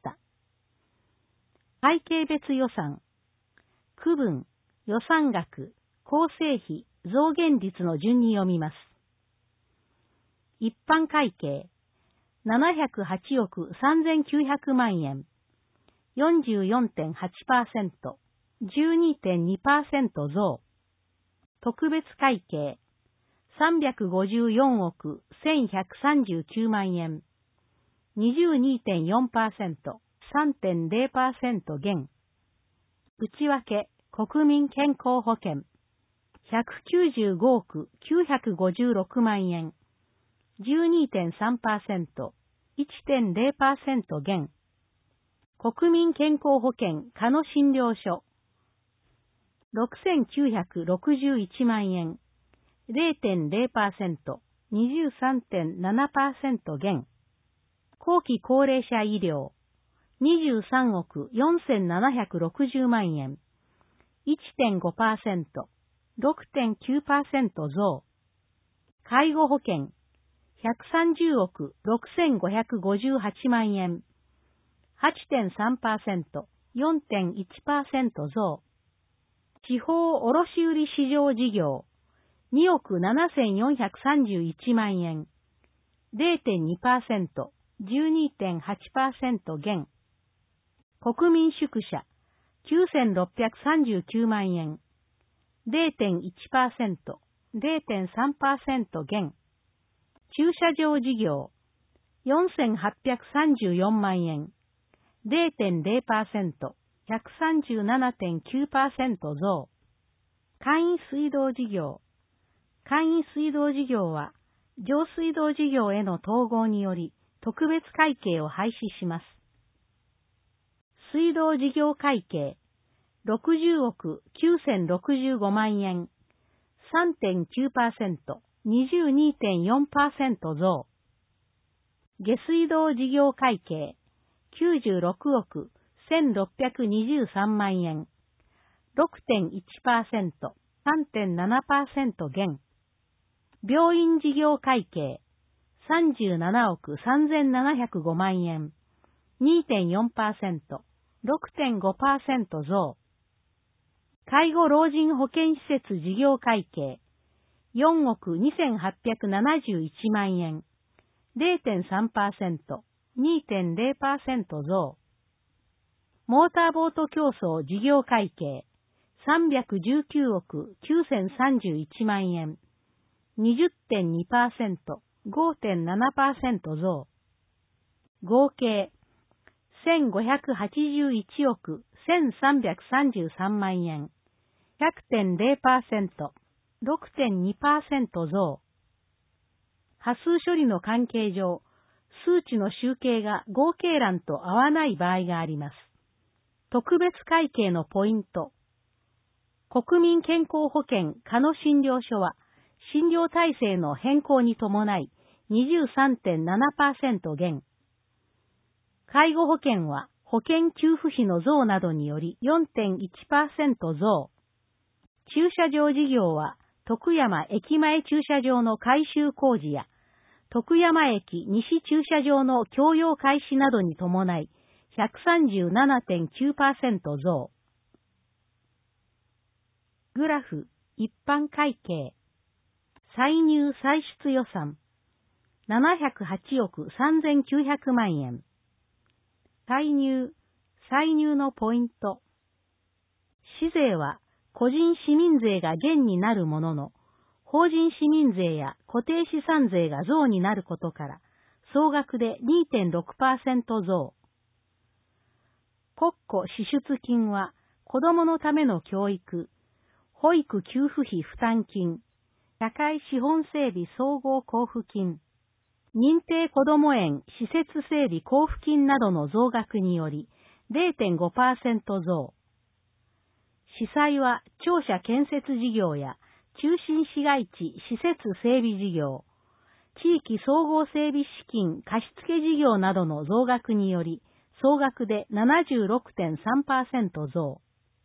会計別予算、区分、予算額、構成費、 増減率の順に読みます。一般会計、ななひゃくはちおくさんぜんきゅうひゃくまんえん、よんじゅうよんてんはちパーセント、じゅうにてんにパーセント 増。特別会計、さんびゃくごじゅうよんおくせんひゃくさんじゅうきゅうまんえん、にじゅうにてんよんパーセント、さんてんゼロパーセント 減。内訳、国民健康保険、ひゃくきゅうじゅうごおくきゅうひゃくごじゅうろくまんえん、じゅうにてんさんパーセント、いちてんゼロパーセント 減。国民健康保険加野診療所、ろくせんきゅうひゃくろくじゅういちまんえん、ゼロてんゼロパーセント、にじゅうさんてんななパーセント 減。後期高齢者医療、にじゅうさんおくよんせんななひゃくろくじゅうまんえん、いちてんごパーセント、ろくてんきゅうパーセント 増。介護保険、ひゃくさんじゅうおくろくせんごひゃくごじゅうはちまんえん、はちてんさんパーセント、よんてんいちパーセント 増。地方卸売市場事業、におくななせんよんひゃくさんじゅういちまんえん、ゼロてんにパーセント、じゅうにてんはちパーセント 減。国民宿舎、きゅうせんろっぴゃくさんじゅうきゅうまんえん、ゼロてんいちパーセント、ゼロてんさんパーセント 減。駐車場事業、よんせんはっぴゃくさんじゅうよんまんえん、ゼロてんゼロパーセント、ひゃくさんじゅうななてんきゅうパーセント 増。簡易水道事業。簡易水道事業は、上水道事業への統合により、特別会計を廃止します。水道事業会計、ろくじゅうおくきゅうせんろくじゅうごまんえん、さんてんきゅうパーセント、にじゅうにてんよんパーセント 増。下水道事業会計、きゅうじゅうろくおくせんろっぴゃくにじゅうさんまんえん、ろくてんいちパーセント、さんてんななパーセント 減。病院事業会計、さんじゅうななおくさんぜんななひゃくごまんえん、にてんよんパーセント、ろくてんごパーセント 増。介護老人保健施設事業会計、よんおくにせんはっぴゃくななじゅういちまんえん、ゼロてんさんパーセント、にてんゼロパーセント 増。モーターボート競争事業会計、さんびゃくじゅうきゅうおくきゅうせんさんじゅういちまんえん、にじゅってんにパーセント、ごてんななパーセント 増。合計、せんごひゃくはちじゅういちおくせんさんびゃくさんじゅうさんまんえん、ひゃくてんゼロパーセント、ろくてんにパーセント 増。波数処理の関係上、数値の集計が合計欄と合わない場合があります。特別会計のポイント。国民健康保険加野診療所は、診療体制の変更に伴い にじゅうさんてんななパーセント 減。介護保険は保険給付費の増などにより よんてんいちパーセント 増。駐車場事業は徳山駅前駐車場の改修工事や徳山駅西駐車場の供用開始などに伴い ひゃくさんじゅうななてんきゅうパーセント 増。グラフ、一般会計。歳入歳出予算、ななひゃくはちおくさんぜんきゅうひゃくまんえん。歳入、歳入のポイント。市税は個人市民税が減になるものの、法人市民税や固定資産税が増になることから、総額で にてんろくパーセント 増。国庫支出金は、子供のための教育、保育給付費負担金、社会資本整備総合交付金、認定こども園施設整備交付金などの増額により ゼロてんごパーセント 増。司債は庁舎建設事業や中心市街地施設整備事業、地域総合整備資金貸付事業などの増額により総額で ななじゅうろくてんさんパーセント 増。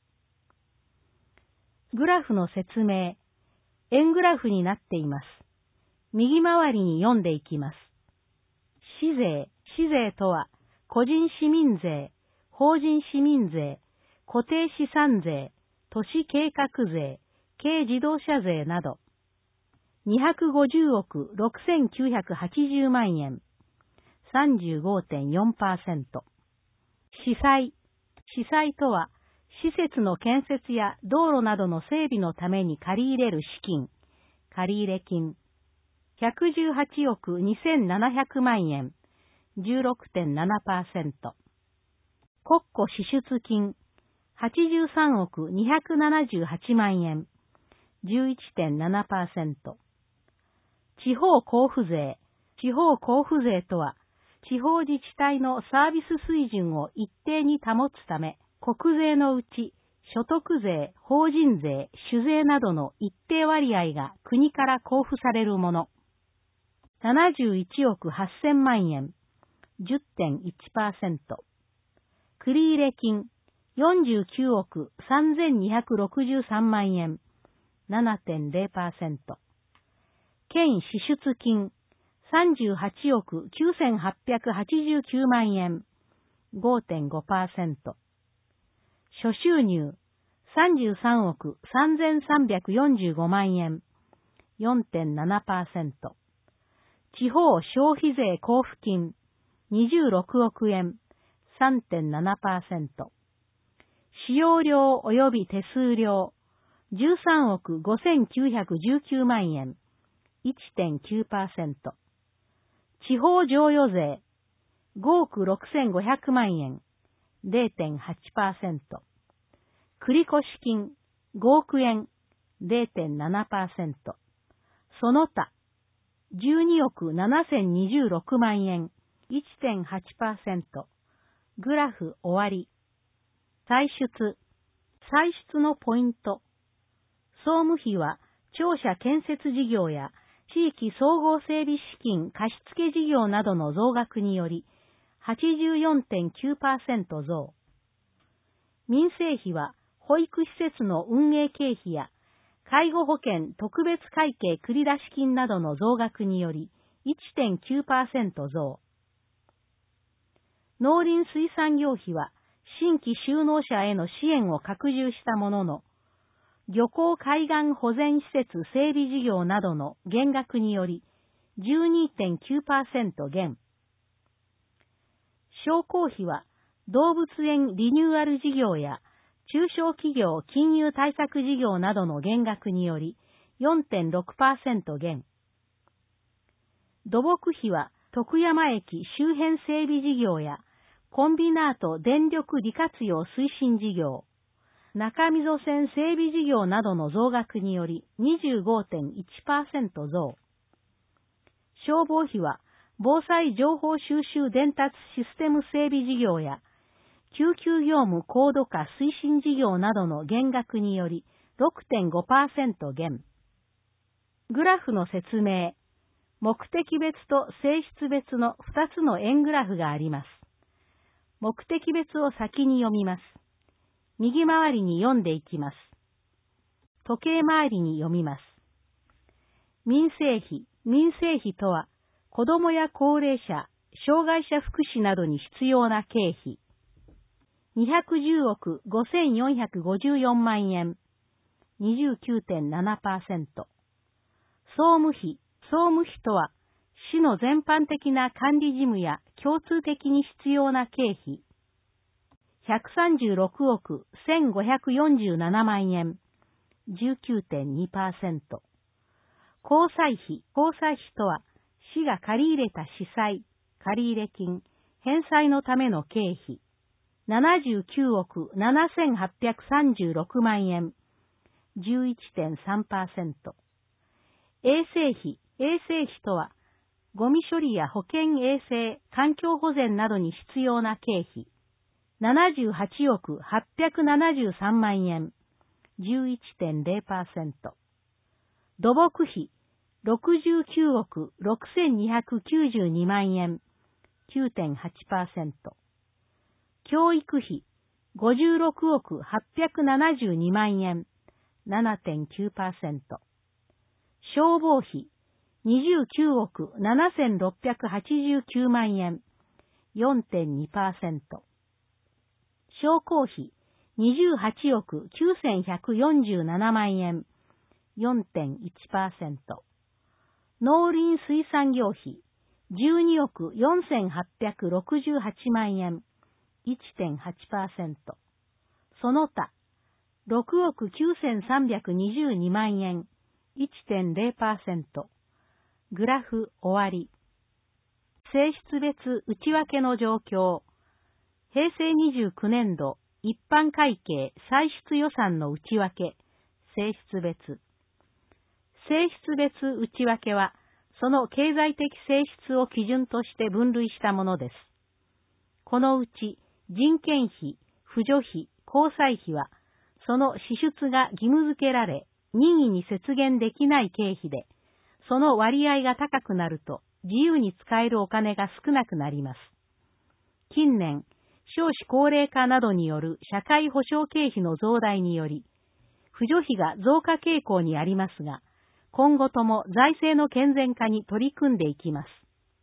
グラフの説明、円グラフになっています。右回りに読んでいきます。市税、市税とは、個人市民税、法人市民税、固定資産税、都市計画税、 軽自動車税など、にひゃくごじゅうおくろくせんきゅうひゃくはちじゅうまんえん、さんじゅうごてんよんパーセント。市債。市債とは、施設の建設や道路などの整備のために借り入れる資金、借入金。ひゃくじゅうはちおくにせんななひゃくまんえん、じゅうろくてんななパーセント。国庫支出金、はちじゅうさんおくにひゃくななじゅうはちまんえん、じゅういちてんななパーセント。地方交付税。地方交付税とは、地方自治体のサービス水準を一定に保つため、国税のうち、所得税、法人税、酒税などの一定割合が国から交付されるもの。ななじゅういちおくはっせんまんえん、じゅってんいちパーセント。繰入金、よんじゅうきゅうおくさんぜんにひゃくろくじゅうさんまんえん、ななてんぜろパーセント。県支出金、さんじゅうはちおくきゅうせんはっぴゃくはちじゅうきゅうまんえん、ごてんごパーセント。諸収入、さんじゅうさんおくさんぜんさんびゃくよんじゅうごまんえん、よんてんななパーセント。地方消費税交付金、にじゅうろくおくえん、さんてんななパーセント。使用料及び手数料、じゅうさんおくごせんきゅうひゃくじゅうきゅうまんえん、いってんきゅうパーセント。地方譲与税、ごおくろくせんごひゃくまんえん、れいてんはちパーセント。繰越金、ごおくえん、れいてんななパーセント。その他、じゅうにおくななせんにじゅうろくまんえん、いってんはちパーセント。グラフ終わり。歳出。歳出のポイント。総務費は、庁舎建設事業や地域総合整備資金貸付事業などの増額により、はちじゅうよんてんきゅうパーセント 増。民生費は、保育施設の運営経費や、介護保険特別会計繰出金などの増額により いってんきゅうパーセント 増。農林水産業費は新規就農者への支援を拡充したものの、漁港海岸保全施設整備事業などの減額により じゅうにてんきゅうパーセント 減。商工費は動物園リニューアル事業や中小企業金融対策事業などの減額により よんてんろくパーセント 減。土木費は徳山駅周辺整備事業やコンビナート電力利活用推進事業、中溝線整備事業などの増額により にじゅうごてんいちパーセント 増。消防費は防災情報収集伝達システム整備事業や救急業務高度化推進事業などの減額により ろくてんごパーセント 減。グラフの説明。目的別と性質別のふたつの円グラフがあります。目的別を先に読みます。右回りに読んでいきます。時計回りに読みます。民生費。民生費とは、子どもや高齢者、障害者福祉などに必要な経費。にひゃくじゅうおくごせんよんひゃくごじゅうよんまんえん、にじゅうきゅうてんななパーセント。総務費。総務費とは、市の全般的な管理事務や共通的に必要な経費。ひゃくさんじゅうろくおくせんごひゃくよんじゅうななまんえん、じゅうきゅうてんにパーセント。公債費。公債費とは、市が借り入れた市債、借入金、返済のための経費。ななじゅうきゅうおくななせんはっぴゃくさんじゅうろくまんえん、じゅういちてんさんパーセント。衛生費。衛生費とは、ゴミ処理や保健衛生、環境保全などに必要な経費。ななじゅうはちおくはっぴゃくななじゅうさんまんえん、じゅういちてんぜろパーセント。土木費。ろくじゅうきゅうおくろくせんにひゃくきゅうじゅうにまんえん、きゅうてんはちパーセント。教育費。ごじゅうろくおくはっぴゃくななじゅうにまんえん、ななてんきゅうパーセント。消防費。にじゅうきゅうおくななせんろっぴゃくはちじゅうきゅうまんえん、よんてんにパーセント。商工費。にじゅうはちおくきゅうせんひゃくよんじゅうななまんえん、 よんてんいちパーセント。農林水産業費じゅうにおくよんせんはっぴゃくろくじゅうはちまんえん、いちてんはちパーセント。その他、ろくおくきゅうせんさんびゃくにじゅうにまんえん、いちてんゼロパーセント。グラフ終わり。性質別内訳の状況。へいせいにじゅうきゅうねんど一般会計歳出予算の内訳。性質別。性質別内訳は、その経済的性質を基準として分類したものです。このうち、人件費、扶助費、交際費は、その支出が義務付けられ、任意に節減できない経費で、その割合が高くなると、自由に使えるお金が少なくなります。近年、少子高齢化などによる社会保障経費の増大により、扶助費が増加傾向にありますが、今後とも財政の健全化に取り組んでいきます。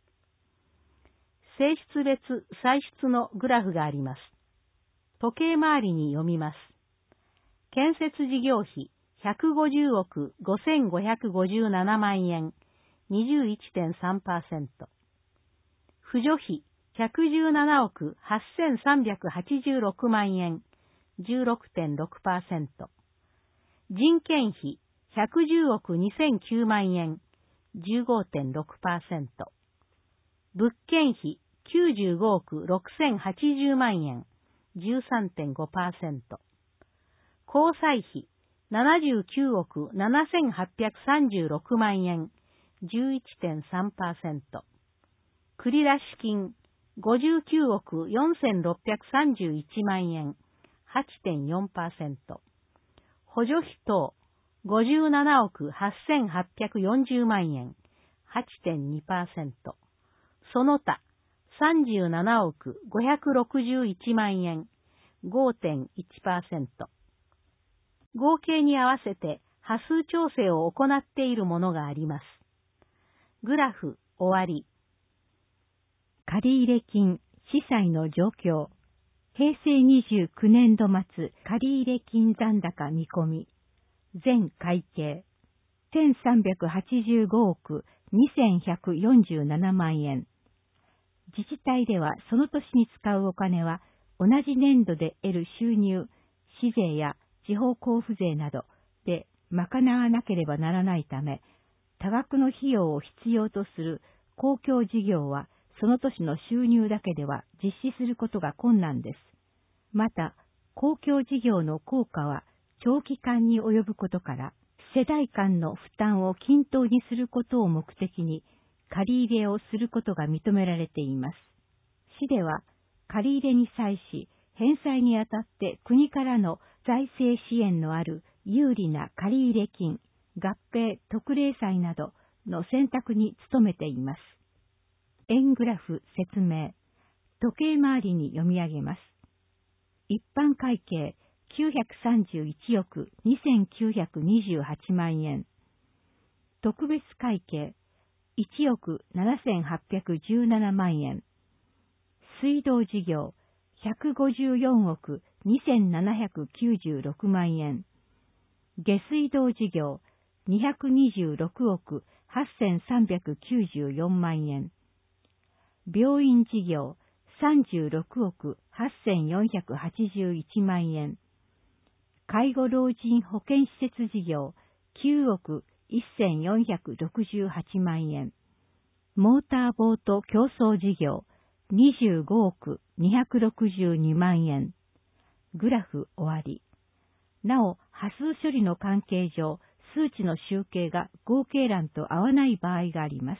性質別歳出のグラフがあります。時計回りに読みます。建設事業費ひゃくごじゅうおくごせんごひゃくごじゅうななまんえん、にじゅういちてんさんパーセント。扶助費ひゃくじゅうななおくはっせんさんびゃくはちじゅうろくまんえん、じゅうろくてんろくパーセント。人件費ひゃくじゅうおくにせんきゅうまんえん、じゅうごてんろくパーセント。物件費きゅうじゅうごおくろくせんはちじゅうまんえん、じゅうさんてんごパーセント。交際費ななじゅうきゅうおくななせんはっぴゃくさんじゅうろくまんえん、じゅういちてんさんパーセント。繰出金ごじゅうきゅうおくよんせんろっぴゃくさんじゅういちまんえん、はちてんよんパーセント。補助費等ごじゅうななおくはっせんはっぴゃくよんじゅうまんえん、はちてんにパーセント。その他、さんじゅうななおくごひゃくろくじゅういちまんえん、ごてんいちパーセント。合計に合わせて波数調整を行っているものがあります。グラフ終わり。 借入金、司債の状況。へいせいにじゅうきゅうねんど末借入金残高見込み。全会計。せんさんびゃくはちじゅうごおくにせんひゃくよんじゅうななまんえん。自治体ではその年に使うお金は同じ年度で得る収入、市税や地方交付税などで賄わなければならないため、多額の費用を必要とする公共事業はその年の収入だけでは実施することが困難です。また、公共事業の効果は長期間に及ぶことから、世代間の負担を均等にすることを目的に、借り入れをすることが認められています。市では、借り入れに際し、返済にあたって国からの財政支援のある有利な借入金、合併特例債などの選択に努めています。円グラフ説明。時計回りに読み上げます。一般会計きゅうひゃくさんじゅういちおくにせんきゅうひゃくにじゅうはちまんえん。特別会計いちおくななせんはっぴゃくじゅうななまんえん。水道事業ひゃくごじゅうよんおくにせんななひゃくきゅうじゅうろくまんえん。下水道事業にひゃくにじゅうろくおくはっせんさんびゃくきゅうじゅうよんまんえん。病院事業さんじゅうろくおくはっせんよんひゃくはちじゅういちまんえん。介護老人保健施設事業きゅうおくせんよんひゃくろくじゅうはちまんえん。モーターボート競争事業にじゅうごおくにひゃくろくじゅうにまんえん。グラフ終わり。なお、波数処理の関係上、数値の集計が合計欄と合わない場合があります。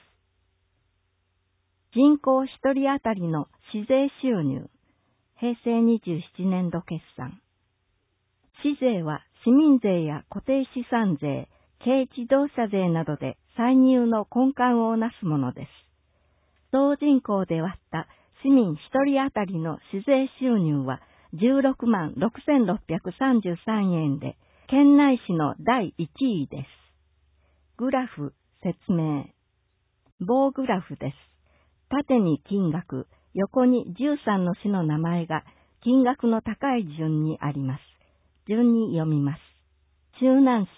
人口一人当たりの市税収入。へいせいにじゅうななねんど決算。市税は市民税や固定資産税、軽自動車税などで歳入の根幹をなすものです。総人口で割った市民一人当たりの市税収入はじゅうろくまんろくせんろっぴゃくさんじゅうさんえんで、県内市のだいいちいです。グラフ説明。棒グラフです。縦に金額、横にじゅうさんの市の名前が金額の高い順にあります。順に読みます。周南市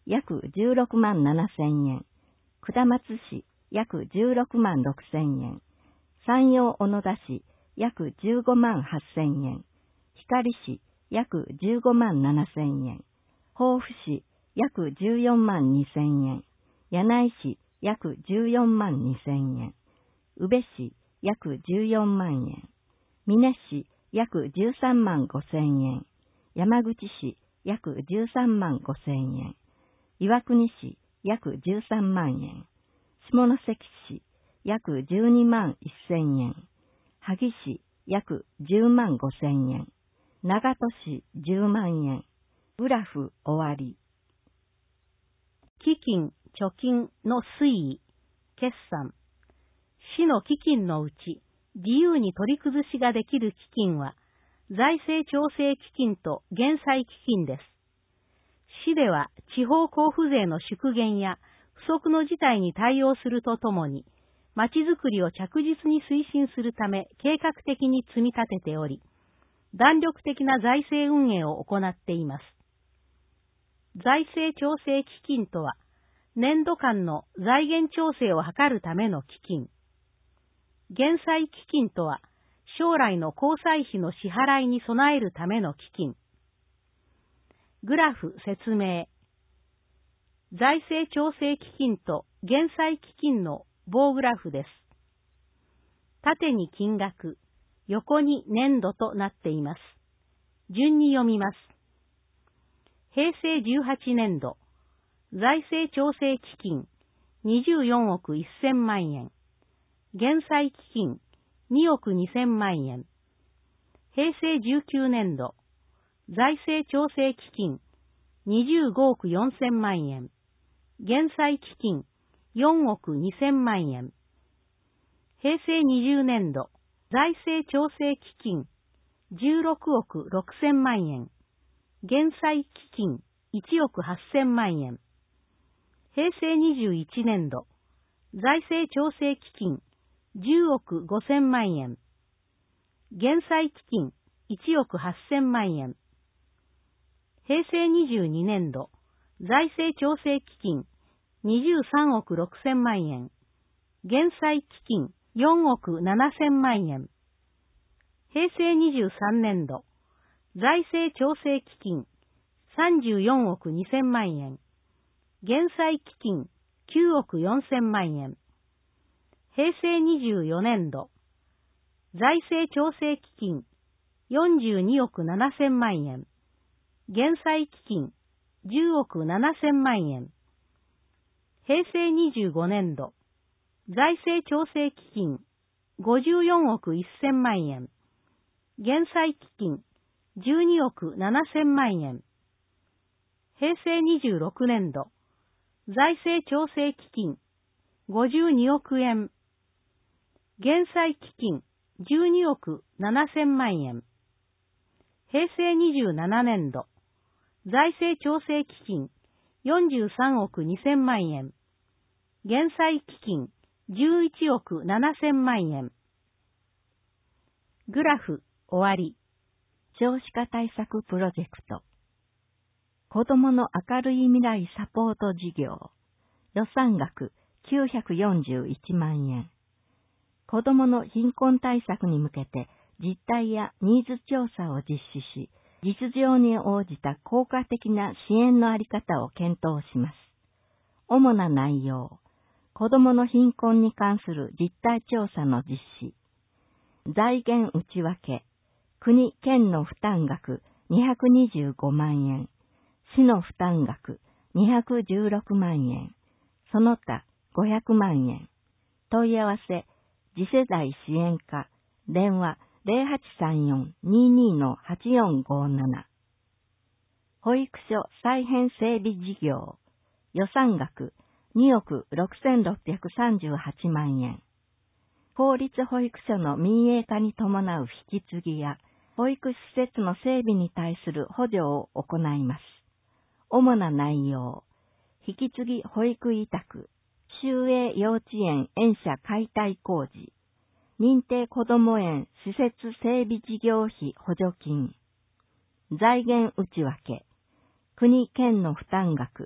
約じゅうろくまんななせんえん、下松市約じゅうろくまんろくせんえん、山陽小野田市約じゅうごまんはっせんえん、光市約じゅうごまんななせんえん、防府市約じゅうよんまんにせんえん、柳井市約じゅうよんまんにせんえん、宇部市約じゅうよんまんえん、美祢市約じゅうさんまんごせんえん、山口市約じゅうさんまんごせんえん、岩国市約じゅうさんまんえん、下関市約じゅうにまんせんえん、萩市約じゅうまんごせんえん、長門市じゅうまんえん。グラフ終わり。 基金、貯金の推移、決算。市の基金のうち、自由に取り崩しができる基金は、財政調整基金と減債基金です。市では地方交付税の縮減や不測の事態に対応するとともに、まちづくりを着実に推進するため計画的に積み立てており、弾力的な財政運営を行っています。財政調整基金とは、年度間の財源調整を図るための基金。減債基金とは、将来の交際費の支払いに備えるための基金。グラフ説明。財政調整基金と減債基金の棒グラフです。縦に金額、横に年度となっています。順に読みます。へいせいじゅうはちねんど、財政調整基金にじゅうよんおくせんまんえん、減債基金におくにせんまんえん、へいせいじゅうきゅうねんど、財政調整基金にじゅうごおくよんせんまんえん、減債基金よんおくにせんまんえん、へいせいにじゅうねんど、財政調整基金じゅうろくおくろくせんまんえん、減債基金いちおくはっせんまんえん、へいせいにじゅういちねんど、財政調整基金じゅうおくごせんまんえん、減債基金いちおくはっせんまんえん、へいせいにじゅうにねんど、財政調整基金にじゅうさんおくろくせんまんえん、減債基金よんおくななせんまんえん、へいせいにじゅうさんねんど、財政調整基金さんじゅうよんおくにせんまんえん、減債基金きゅうおくよんせんまんえん、へいせいにじゅうよねんど、財政調整基金よんじゅうにおくななせんまんえん、減債基金じゅうおくななせんまんえん、へいせいにじゅうごねんど、財政調整基金ごじゅうよんおくせんまんえん、減債基金じゅうにおくななせんまんえん、へいせいにじゅうろくねんど、財政調整基金ごじゅうにおくえん、減債基金じゅうにおくななせんまんえん、へいせいにじゅうななねんど、財政調整基金よんじゅうさんおくにせんまんえん、減債基金じゅういちおくななせんまんえん。グラフ終わり。 少子化対策プロジェクト。子どもの明るい未来サポート事業。予算額きゅうひゃくよんじゅういちまんえん。子どもの貧困対策に向けて実態やニーズ調査を実施し、実情に応じた効果的な支援のあり方を検討します。主な内容。子どもの貧困に関する実態調査の実施。財源内訳。国・県の負担額にひゃくにじゅうごまんえん。市の負担額にひゃくじゅうろくまんえん。その他ごひゃくまんえん。問い合わせ、次世代支援課、電話 ゼロはちさんよん にーにー のはちよんごなな。保育所再編整備事業。予算額におくろくせんろっぴゃくさんじゅうはちまんえん。公立保育所の民営化に伴う引き継ぎや、保育施設の整備に対する補助を行います。主な内容。引き継ぎ保育委託、秀英幼稚園園舎解体工事、認定こども園施設整備事業費補助金、財源内訳、国県の負担額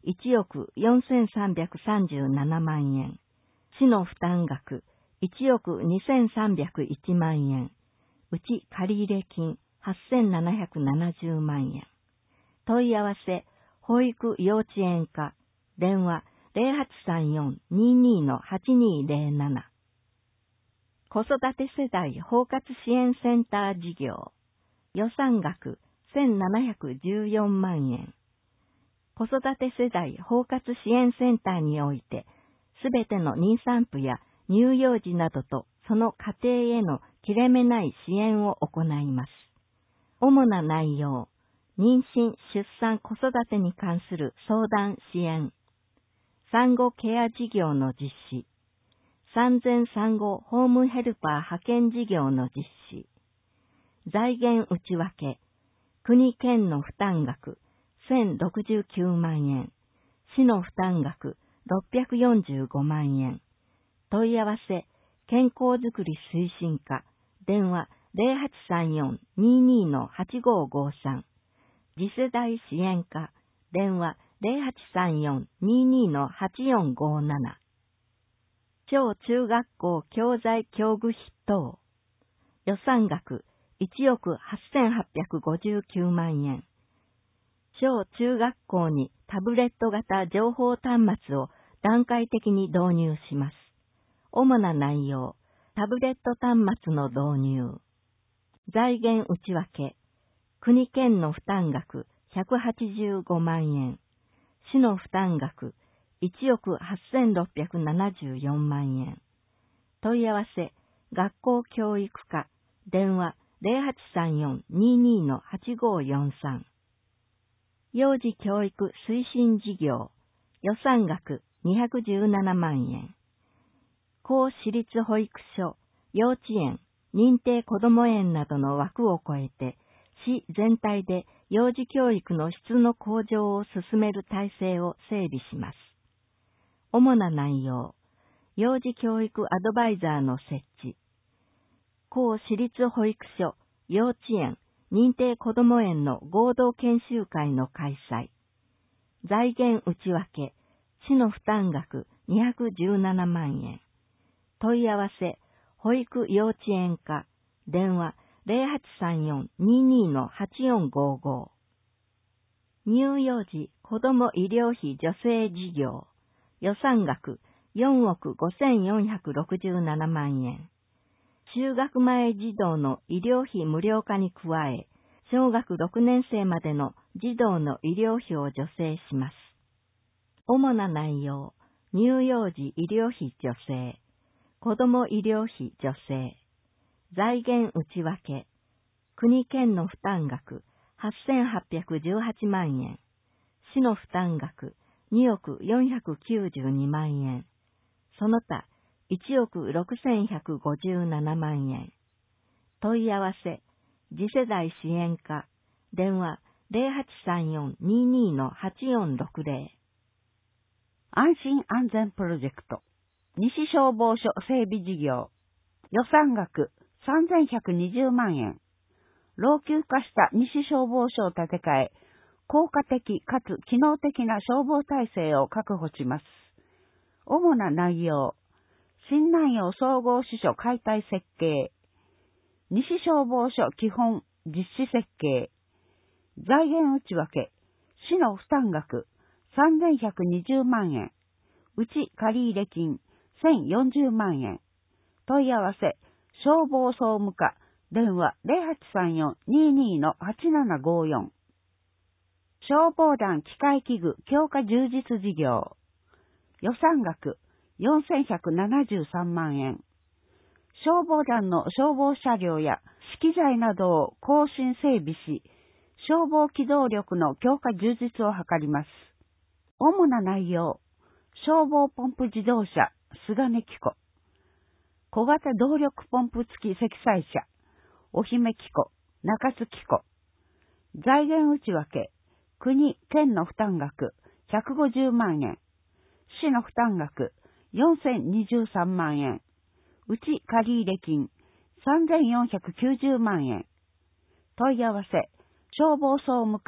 いちおくよんせんさんびゃくさんじゅうななまんえん。市の負担額いちおくにせんさんびゃくいちまんえん。うち借入金はっせんななひゃくななじゅうまんえん。問い合わせ、保育幼稚園課、電話 ゼロはちさんよん にーにー はちにーゼロなな。子育て世代包括支援センター事業。予算額せんななひゃくじゅうよんまんえん。子育て世代包括支援センターにおいて、すべての妊産婦や乳幼児などとその家庭への切れ目ない支援を行います。主な内容、妊娠・出産・子育てに関する相談支援、産後ケア事業の実施、産前産後ホームヘルパー派遣事業の実施、財源内訳、国県の負担額せんろくじゅうきゅうまんえん、市の負担額ろっぴゃくよんじゅうごまんえん、問い合わせ、健康づくり推進課、電話 ゼロはちさんよん にーにー はちごごさん、次世代支援課、電話 ゼロはちさんよん にーにー はちよんごなな、小中学校教材教具費等、予算額いちおくはっせんはっぴゃくごじゅうきゅうまんえん、小中学校にタブレット型情報端末を段階的に導入します。主な内容、タブレット端末の導入。財源内訳、国県の負担額ひゃくはちじゅうごまんえん、市の負担額いちおくはっせんろっぴゃくななじゅうよんまんえん。問い合わせ、学校教育課、電話 ゼロはちさんよん にーにー はちごよんさん。幼児教育推進事業、予算額にひゃくじゅうななまんえん。公私立保育所、幼稚園、認定こども園などの枠を超えて、市全体で幼児教育の質の向上を進める体制を整備します。主な内容、幼児教育アドバイザーの設置、公私立保育所、幼稚園、認定こども園の合同研修会の開催、財源内訳、市の負担額にひゃくじゅうななまんえん、問い合わせ、保育幼稚園課、電話 ゼロはちさんよん にーにー はちよんごご。乳幼児子ども医療費助成事業、予算額よんおくごせんよんひゃくろくじゅうななまんえん。就学前児童の医療費無料化に加え、小学ろくねんせいまでの児童の医療費を助成します。主な内容、乳幼児医療費助成、子ども医療費助成、財源内訳、国県の負担額はっせんはっぴゃくじゅうはちまんえん、市の負担額におくよんひゃくきゅうじゅうにまんえん、その他いちおくろくせんひゃくごじゅうななまんえん、問い合わせ、次世代支援課、電話 ゼロはちさんよん にーにー はちよんろくゼロ。 安心安全プロジェクト、西消防署整備事業、予算額さんぜんひゃくにじゅうまんえん、老朽化した西消防署を建て替え、効果的かつ機能的な消防体制を確保します。主な内容、新南陽総合支所解体設計、西消防署基本実施設計、財源内訳、市の負担額さんぜんひゃくにじゅうまんえん、うち借入金せんよんじゅうまんえん、問い合わせ、消防総務課、電話 ゼロはちさんよん にーにー はちななごよん。消防団機械器具強化充実事業、予算額よんせんひゃくななじゅうさんまんえん。消防団の消防車両や資機材などを更新整備し、消防機動力の強化充実を図ります。主な内容、消防ポンプ自動車、菅根機構、小型動力ポンプ付き積載車、お姫機構、中津機構、財源内訳、国、県の負担額ひゃくごじゅうまんえん、市の負担額よんせんにじゅうさんまんえん、うち借入金さんぜんよんひゃくきゅうじゅうまんえん、問い合わせ、消防総務課、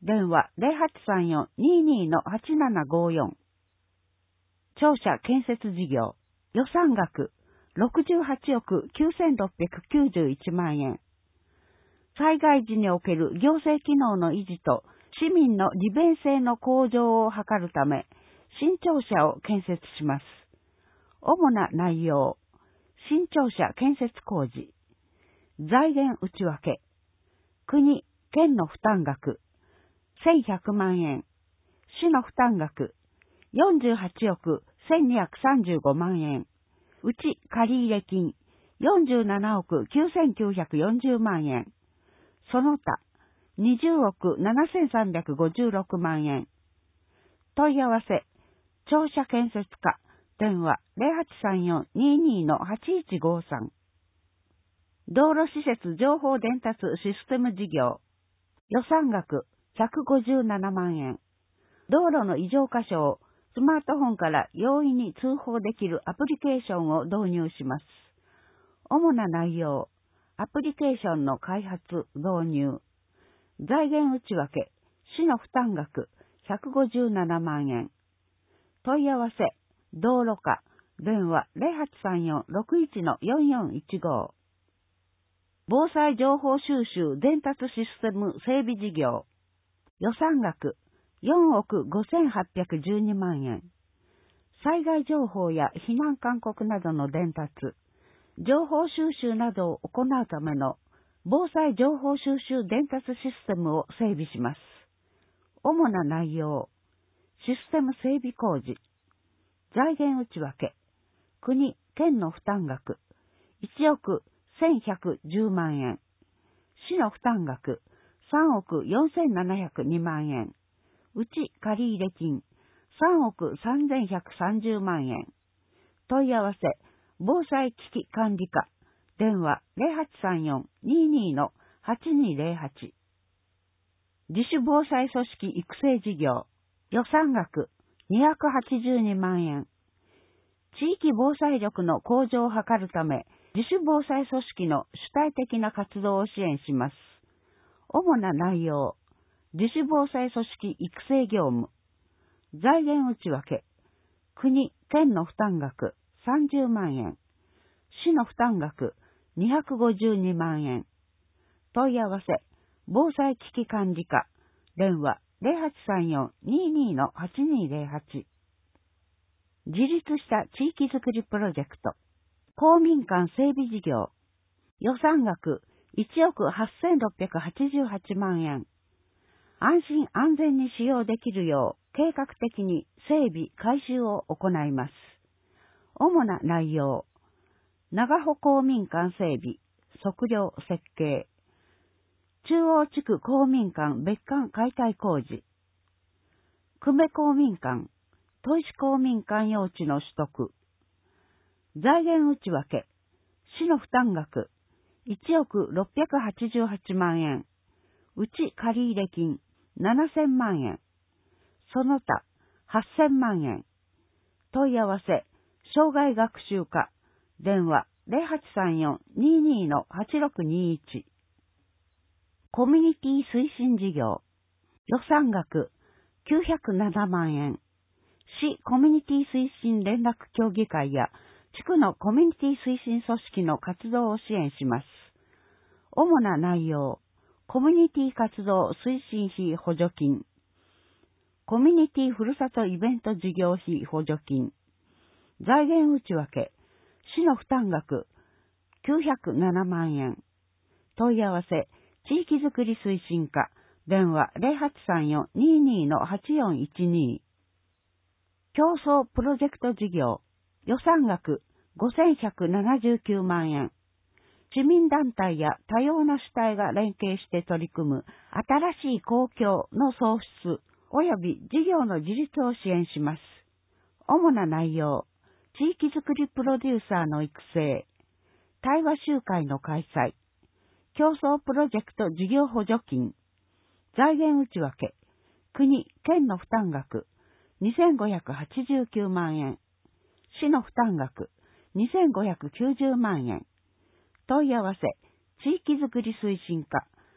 電話 ゼロはちさんよん にーにー はちななごよん。庁舎建設事業。予算額ろくじゅうはちおくきゅうせんろっぴゃくきゅうじゅういちまんえん。災害時における行政機能の維持と市民の利便性の向上を図るため、新庁舎を建設します。主な内容。新庁舎建設工事。財源内訳。国、県の負担額。せんひゃくまんえん。市の負担額。よんじゅうはちおくせんにひゃくさんじゅうごまんえん。うち借入金。よんじゅうななおくきゅうせんきゅうひゃくよんじゅうまんえん。その他、にじゅうおくななせんさんびゃくごじゅうろくまんえん。問い合わせ、庁舎建設課、電話 ゼロはちさんよん にーにー はちいちごさん。道路施設情報伝達システム事業。予算額ひゃくごじゅうななまんえん。道路の異常箇所をスマートフォンから容易に通報できるアプリケーションを導入します。主な内容、アプリケーションの開発、導入。財源内訳、市の負担額ひゃくごじゅうななまんえん。問い合わせ、道路課、電話 ゼロはちさんよん ろくいちのよんよんいちご。防災情報収集伝達システム整備事業。予算額よんおくごせんはっぴゃくじゅうにまんえん。災害情報や避難勧告などの伝達、情報収集などを行うための防災情報収集伝達システムを整備します。主な内容、システム整備工事、財源内訳、国、県の負担額、いちおくせんひゃくじゅうまんえん、市の負担額、さんおくよんせんななひゃくにまんえん、うち借入金、さんおくさんぜんひゃくさんじゅうまんえん。問い合わせ、防災危機管理課、電話 ゼロはちさんよん にーにー はちにーゼロはち。自主防災組織育成事業、予算額にひゃくはちじゅうにまんえん。地域防災力の向上を図るため、自主防災組織の主体的な活動を支援します。主な内容、自主防災組織育成業務、財源内訳、国、県の負担額さんじゅうまんえん、市の負担額にひゃくごじゅうにまんえん。問い合わせ、防災危機管理課、電話 ゼロはちさんよん にーにー はちにーゼロはち。自立した地域づくりプロジェクト、公民館整備事業、予算額いちおくはっせんろっぴゃくはちじゅうはちまんえん。安心安全に使用できるよう計画的に整備改修を行います。主な内容、長穂公民館整備、測量設計、中央地区公民館別館解体工事、久米公民館、砥石公民館用地の取得、財源内訳、市の負担額いちおくろっぴゃくはちじゅうはちまんえん、うち借入金ななせんまんえん、その他はっせんまんえん。問い合わせ、障害学習課、電話 ゼロはちさんよん にーにー はちろくにーいち。コミュニティ推進事業、予算額きゅうひゃくななまんえん。市コミュニティ推進連絡協議会や地区のコミュニティ推進組織の活動を支援します。主な内容、コミュニティ活動推進費補助金、コミュニティふるさとイベント事業費補助金、財源内訳、市の負担額きゅうひゃくななまんえん。問い合わせ、地域づくり推進課、電話 ゼロはちさんよん にーにー はちよんいちにー。競争プロジェクト事業、予算額ごせんひゃくななじゅうきゅうまんえん。市民団体や多様な主体が連携して取り組む新しい公共の創出及び事業の自立を支援します。主な内容、地域づくりプロデューサーの育成、対話集会の開催、競争プロジェクト事業補助金、財源内訳、国、県の負担額にせんごひゃくはちじゅうきゅうまんえん、市の負担額にせんごひゃくきゅうじゅうまんえん。問い合わせ、地域づくり推進課、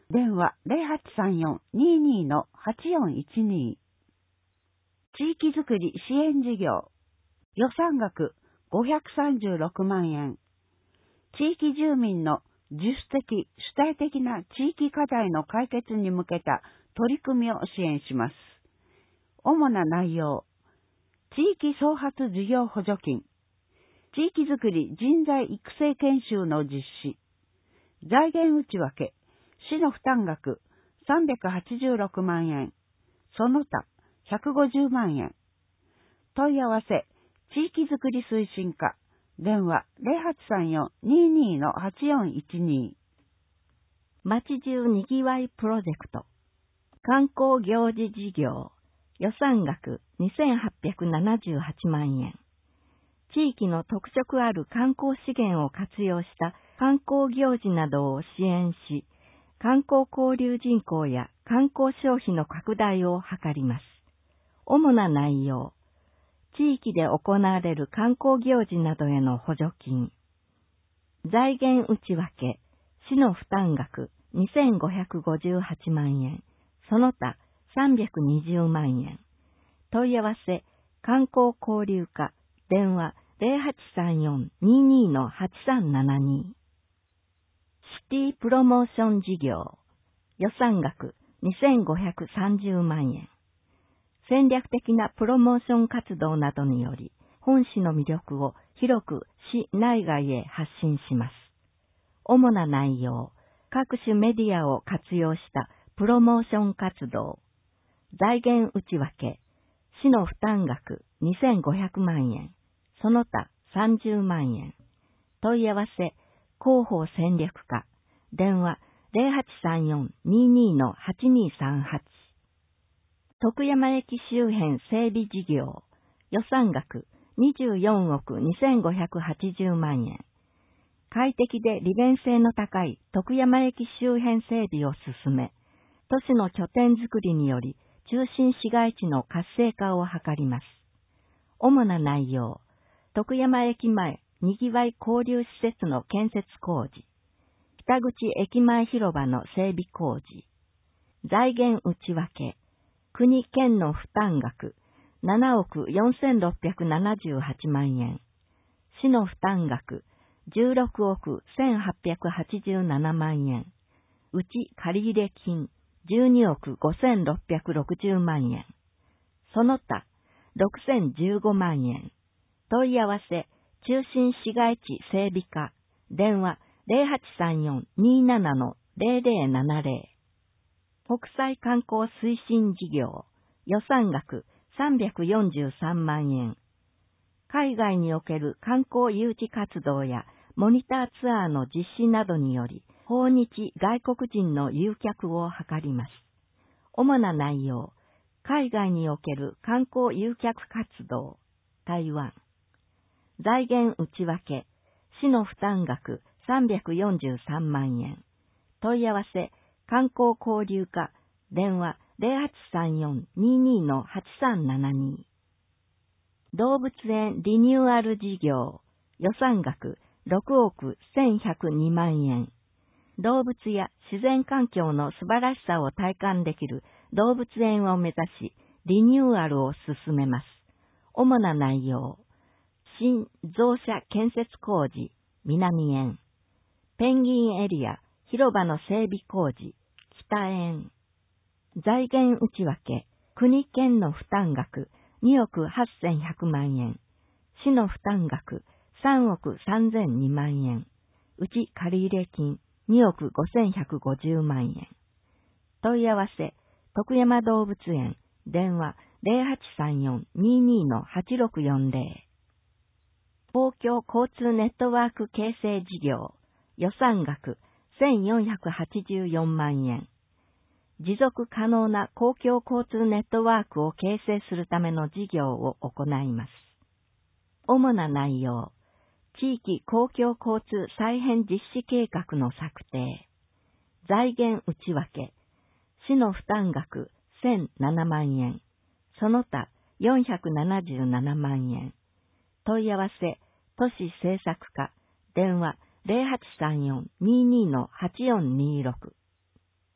電話 ゼロはちさんよん にーにー はちよんいちに。地域づくり支援事業。予算額ごひゃくさんじゅうろくまんえん。地域住民の自主的、主体的な地域課題の解決に向けた取り組みを支援します。主な内容。地域創発事業補助金。地域づくり人材育成研修の実施。財源内訳。市の負担額さんびゃくはちじゅうろくまんえん。その他ひゃくごじゅうまんえん。問い合わせ。地域づくり推進課。電話 ゼロはちさんよん にーにー はちよんいちに。 町中にぎわいプロジェクト。観光行事事業。予算額にせんはっぴゃくななじゅうはちまんえん。地域の特色ある観光資源を活用した観光行事などを支援し、観光交流人口や観光消費の拡大を図ります。主な内容。地域で行われる観光行事などへの補助金。財源内訳。市の負担額にせんごひゃくごじゅうはちまんえん。その他さんびゃくにじゅうまんえん。問い合わせ。観光交流課。電話 ゼロはちさんよん にーにー はちさんななに。シティプロモーション事業。予算額にせんごひゃくさんじゅうまんえん。戦略的なプロモーション活動などにより、本市の魅力を広く市内外へ発信します。主な内容。各種メディアを活用したプロモーション活動。財源内訳。市の負担額にせんごひゃくまんえん。その他さんじゅうまんえん。問い合わせ。広報戦略課。電話 ゼロはちさんよん にーにー はちにーさんはち。徳山駅周辺整備事業。予算額にじゅうよんおくにせんごひゃくはちじゅうまんえん。快適で利便性の高い徳山駅周辺整備を進め、都市の拠点づくりにより中心市街地の活性化を図ります。主な内容。徳山駅前にぎわい交流施設の建設工事。北口駅前広場の整備工事。財源内訳。国県の負担額ななおくよんせんろっぴゃくななじゅうはちまんえん。市の負担額じゅうろくおくせんはっぴゃくはちじゅうななまんえん。うち借入金じゅうにおくごせんろっぴゃくろくじゅうまんえん。その他ろくせんじゅうごまんえん。問い合わせ。中心市街地整備課。電話 ゼロはちさんよん にーなな ゼロゼロななゼロ。国際観光推進事業。予算額さんびゃくよんじゅうさんまんえん。海外における観光誘致活動やモニターツアーの実施などにより、訪日外国人の誘客を図ります。主な内容。海外における観光誘客活動。台湾。財源内訳。市の負担額さんびゃくよんじゅうさんまんえん。問い合わせ。観光交流課。電話 ゼロはちさんよん にーにー はちさんななに。動物園リニューアル事業。予算額ろくおくせんひゃくにまんえん。動物や自然環境の素晴らしさを体感できる動物園を目指し、リニューアルを進めます。主な内容。新増車建設工事、南園。ペンギンエリア、広場の整備工事、北園。財源内訳。国県の負担額におくはっせんひゃくまんえん。市の負担額さんおくさんぜんにまんえん。うち借入金におくごせんひゃくごじゅうまんえん。問い合わせ。徳山動物園。電話 ゼロはちさんよん にーにー はちろくよんゼロ。公共交通ネットワーク形成事業。予算額せんよんひゃくはちじゅうよんまんえん。持続可能な公共交通ネットワークを形成するための事業を行います。主な内容。地域公共交通再編実施計画の策定。財源内訳。市の負担額せんななまんえん。その他よんひゃくななじゅうななまんえん。問い合わせ。都市政策課。電話 ゼロはちさんよん にーにー はちよんにーろく。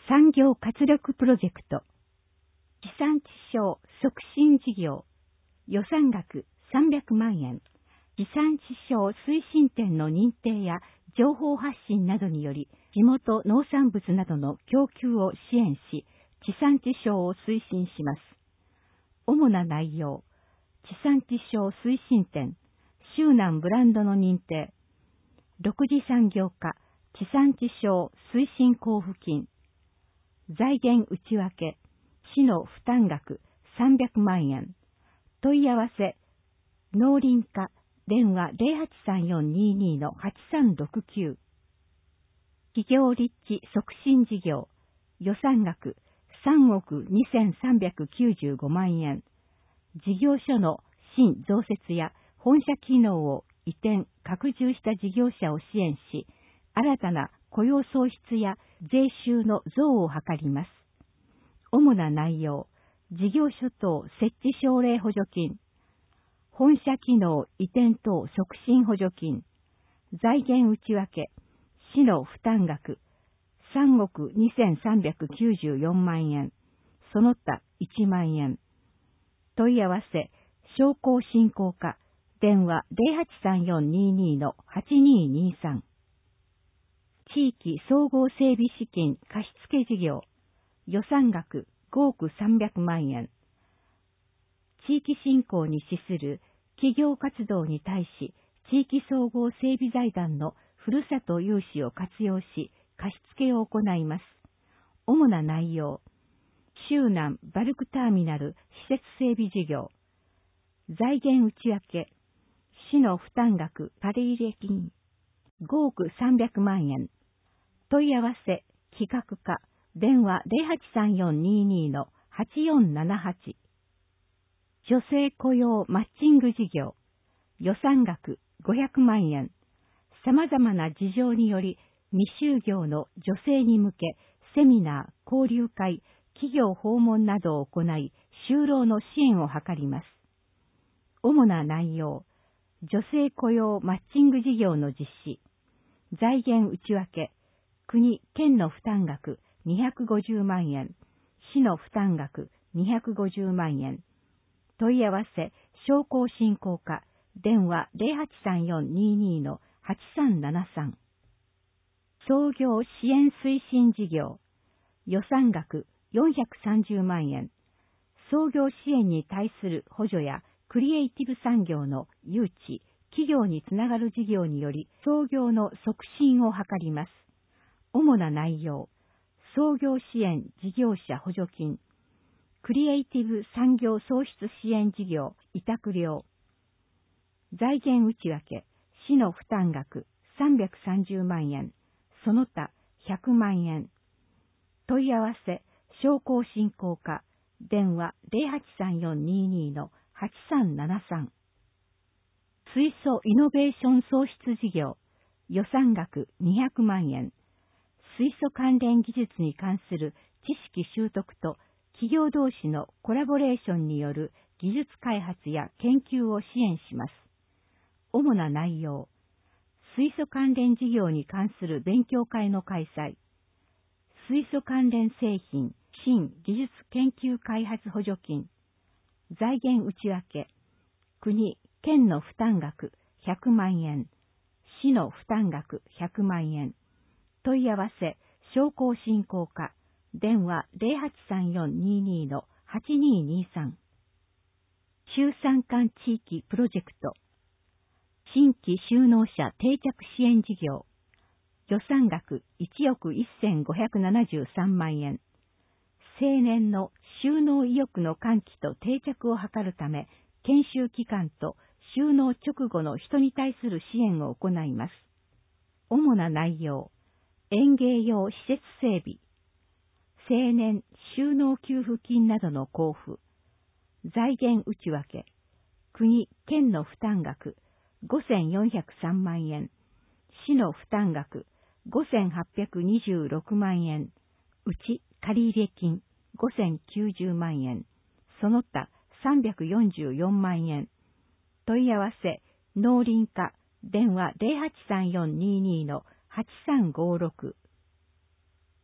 産業活力プロジェクト、地産地消促進事業、予算額さんびゃくまんえん、地産地消推進展の認定や情報発信などにより、地元農産物などの供給を支援し、地産地消を推進します。主な内容、地産地消推進展、周南ブランドの認定、六次産業化、地産地消推進交付金、財源内訳、市の負担額さんびゃくまんえん、問い合わせ、農林課、電話 ゼロはちさんよんにーにー のはちさんろくきゅう。企業立地促進事業、予算額さんおくにせんさんびゃくきゅうじゅうごまんえん。事業所の新増設や本社機能を移転、拡充した事業者を支援し、新たな雇用創出や税収の増を図ります。主な内容、事業所等設置奨励補助金、本社機能移転等促進補助金、財源内訳、市の負担額さんおくにせんさんびゃくきゅうじゅうよんまんえん、その他いちまんえん。問い合わせ、商工振興課、電話 ゼロはちさんよんにーにー のはちにーにーさん。地域総合整備資金貸付事業、予算額ごおくさんびゃくまんえん。地域振興に資する企業活動に対し、地域総合整備財団のふるさと融資を活用し、貸付を行います。主な内容、周南バルクターミナル施設整備事業、財源内訳、市の負担額借入金ごおくさんびゃくまんえん。問い合わせ、企画課、電話 ゼロはちさんよんにーにー のはちよんななはち。女性雇用マッチング事業、予算額ごひゃくまんえん。様々な事情により未就業の女性に向け、セミナー、交流会、企業訪問などを行い、就労の支援を図ります。主な内容、女性雇用マッチング事業の実施、財源内訳、国・県の負担額にひゃくごじゅうまんえん、市の負担額にひゃくごじゅうまんえん。問い合わせ、商工振興課、電話 ゼロはちさんよんにーにー のはちさんななさん。創業支援推進事業、予算額よんひゃくさんじゅうまんえん。創業支援に対する補助やクリエイティブ産業の誘致、企業につながる事業により創業の促進を図ります。主な内容、創業支援事業者補助金、クリエイティブ産業創出支援事業委託料、財源内訳、市の負担額さんびゃくさんじゅうまんえん、その他ひゃくまんえん。問い合わせ、商工振興課、電話 ゼロはちさんよんにーにー のはちさんななさん。水素イノベーション創出事業、予算額にひゃくまんえん。水素関連技術に関する知識習得と企業同士のコラボレーションによる技術開発や研究を支援します。主な内容、水素関連事業に関する勉強会の開催、水素関連製品新技術研究開発補助金、財源内訳、国・県の負担額ひゃくまんえん、市の負担額ひゃくまんえん。問い合わせ、商工振興課、電話 ゼロはちさんよんにーにー のはちにーにーさん。中山間地域プロジェクト、新規就農者定着支援事業、予算額いちおくせんごひゃくななじゅうさんまんえん。青年の就農意欲の喚起と定着を図るため、研修期間と就農直後の人に対する支援を行います。主な内容、園芸用施設整備、青年就農給付金などの交付、財源内訳、国・県の負担額ごせんよんひゃくさんまんえん、市の負担額ごせんはっぴゃくにじゅうろくまんえん、うち借入金ごせんきゅうじゅうまんえん、その他さんびゃくよんじゅうよんまんえん。問い合わせ、農林課、電話 ゼロはちさんよんにーにー のはちさんごろく。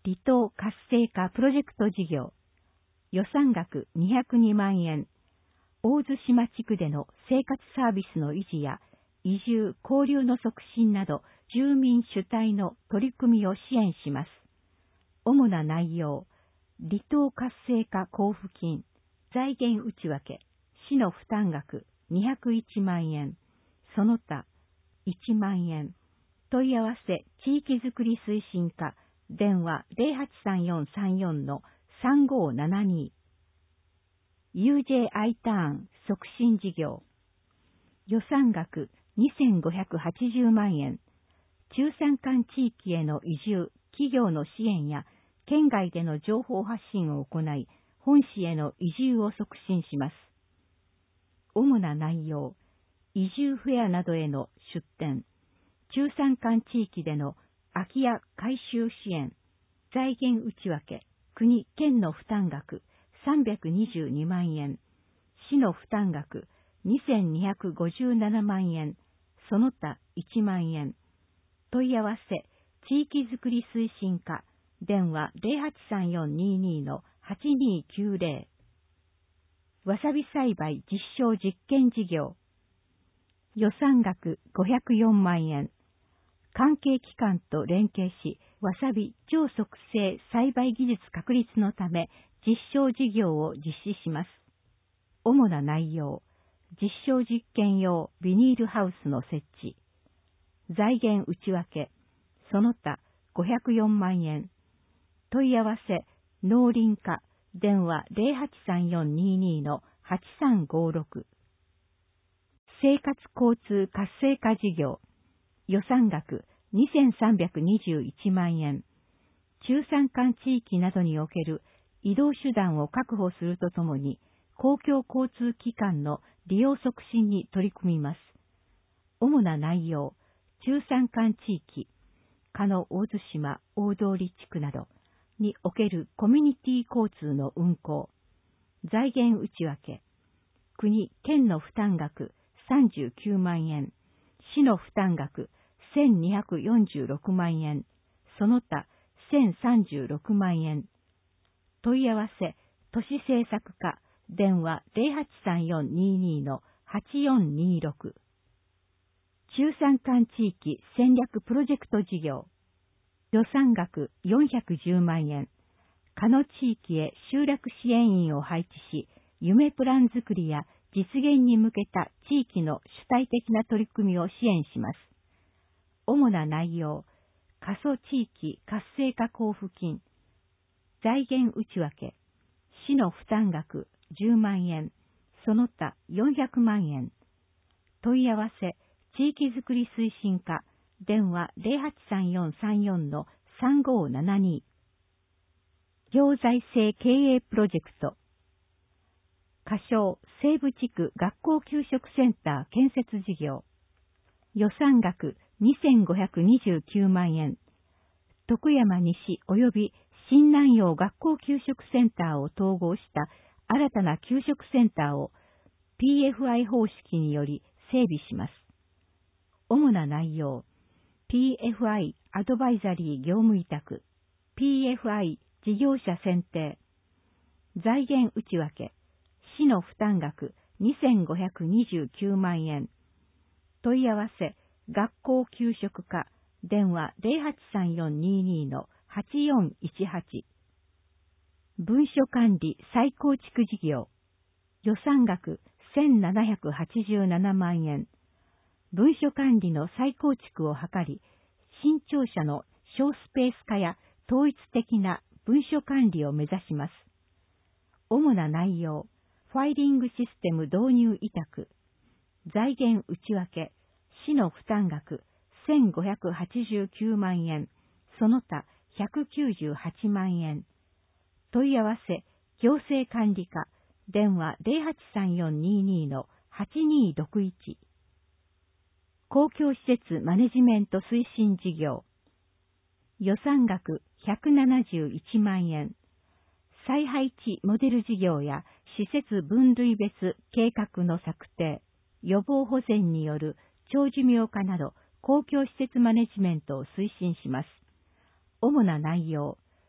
離島活性化プロジェクト事業、予算額にひゃくにまんえん、大津島地区での生活サービスの維持や移住・交流の促進など住民主体の取り組みを支援します。主な内容、離島活性化交付金、財源内訳、市の負担額にひゃくいちまんえん、その他いちまんえん、問い合わせ地域づくり推進課、電話 ゼロはちさんよんさんよんのさんごーななに。ユージェーアイ ターン促進事業、予算額にせんごひゃくはちじゅうまんえん、中山間地域への移住、企業の支援や県外での情報発信を行い、本市への移住を促進します。主な内容、移住フェアなどへの出展、中山間地域での空き家改修支援、財源内訳、国・県の負担額さんびゃくにじゅうにまんえん、市の負担額にせんにひゃくごじゅうななまんえん、その他いちまんえん、問い合わせ地域づくり推進課、電話 ゼロはちさんよんににのはちにきゅうゼロ。わさび栽培実証実験事業、予算額ごひゃくよんまんえん、関係機関と連携し、わさび超促成栽培技術確立のため実証事業を実施します。主な内容、実証実験用ビニールハウスの設置、財源内訳、その他ごひゃくよんまんえん、問い合わせ農林課、電話 ゼロはちさんよんににのはちさんごろく。生活交通活性化事業、予算額にせんさんびゃくにじゅういちまんえん、中山間地域などにおける移動手段を確保するとともに、公共交通機関の利用促進に取り組みます。主な内容、中山間地域、加納大津島大通地区などにおけるコミュニティ交通の運行、財源内訳、国・県の負担額さんじゅうきゅうまんえん、市の負担額せんにひゃくよんじゅうろくまんえん、その他せんさんじゅうろくまんえん、問い合わせ都市政策課、電話 ゼロはちさんよんににのはちよんにろく。中山間地域戦略プロジェクト事業、予算額よんひゃくじゅうまんえん、加納地域へ集落支援員を配置し、夢プラン作りや実現に向けた地域の主体的な取り組みを支援します。主な内容、過疎地域活性化交付金、財源内訳、市の負担額じゅうまんえん、その他よんひゃくまんえん、問い合わせ地域づくり推進課、電話 ゼロはちさんよんさんよんのさんごーななに。行財政経営プロジェクト、仮称西部地区学校給食センター建設事業、予算額にせんごひゃくにじゅうきゅうまんえん、徳山西及び新南陽学校給食センターを統合した新たな給食センターを ピーエフアイ 方式により整備します。主な内容、ピーエフアイ アドバイザリー業務委託、ピーエフアイ 事業者選定、財源内訳、市の負担額にせんごひゃくにじゅうきゅうまんえん、問い合わせ学校給食課、電話 ゼロはちさんよんににのはちよんいちはち。文書管理再構築事業、予算額せんななひゃくはちじゅうななまんえん、文書管理の再構築を図り、新庁舎の小スペース化や統一的な文書管理を目指します。主な内容、ファイリングシステム導入委託、財源内訳、市の負担額せんごひゃくはちじゅうきゅうまんえん、その他ひゃくきゅうじゅうはちまんえん、問い合わせ行政管理課、電話 ゼロはちさんよんににのはちにろくいち。公共施設マネジメント推進事業、予算額ひゃくななじゅういちまんえん、再配置モデル事業や施設分類別計画の策定、予防保全による長寿命化など公共施設マネジメントを推進します。主な内容、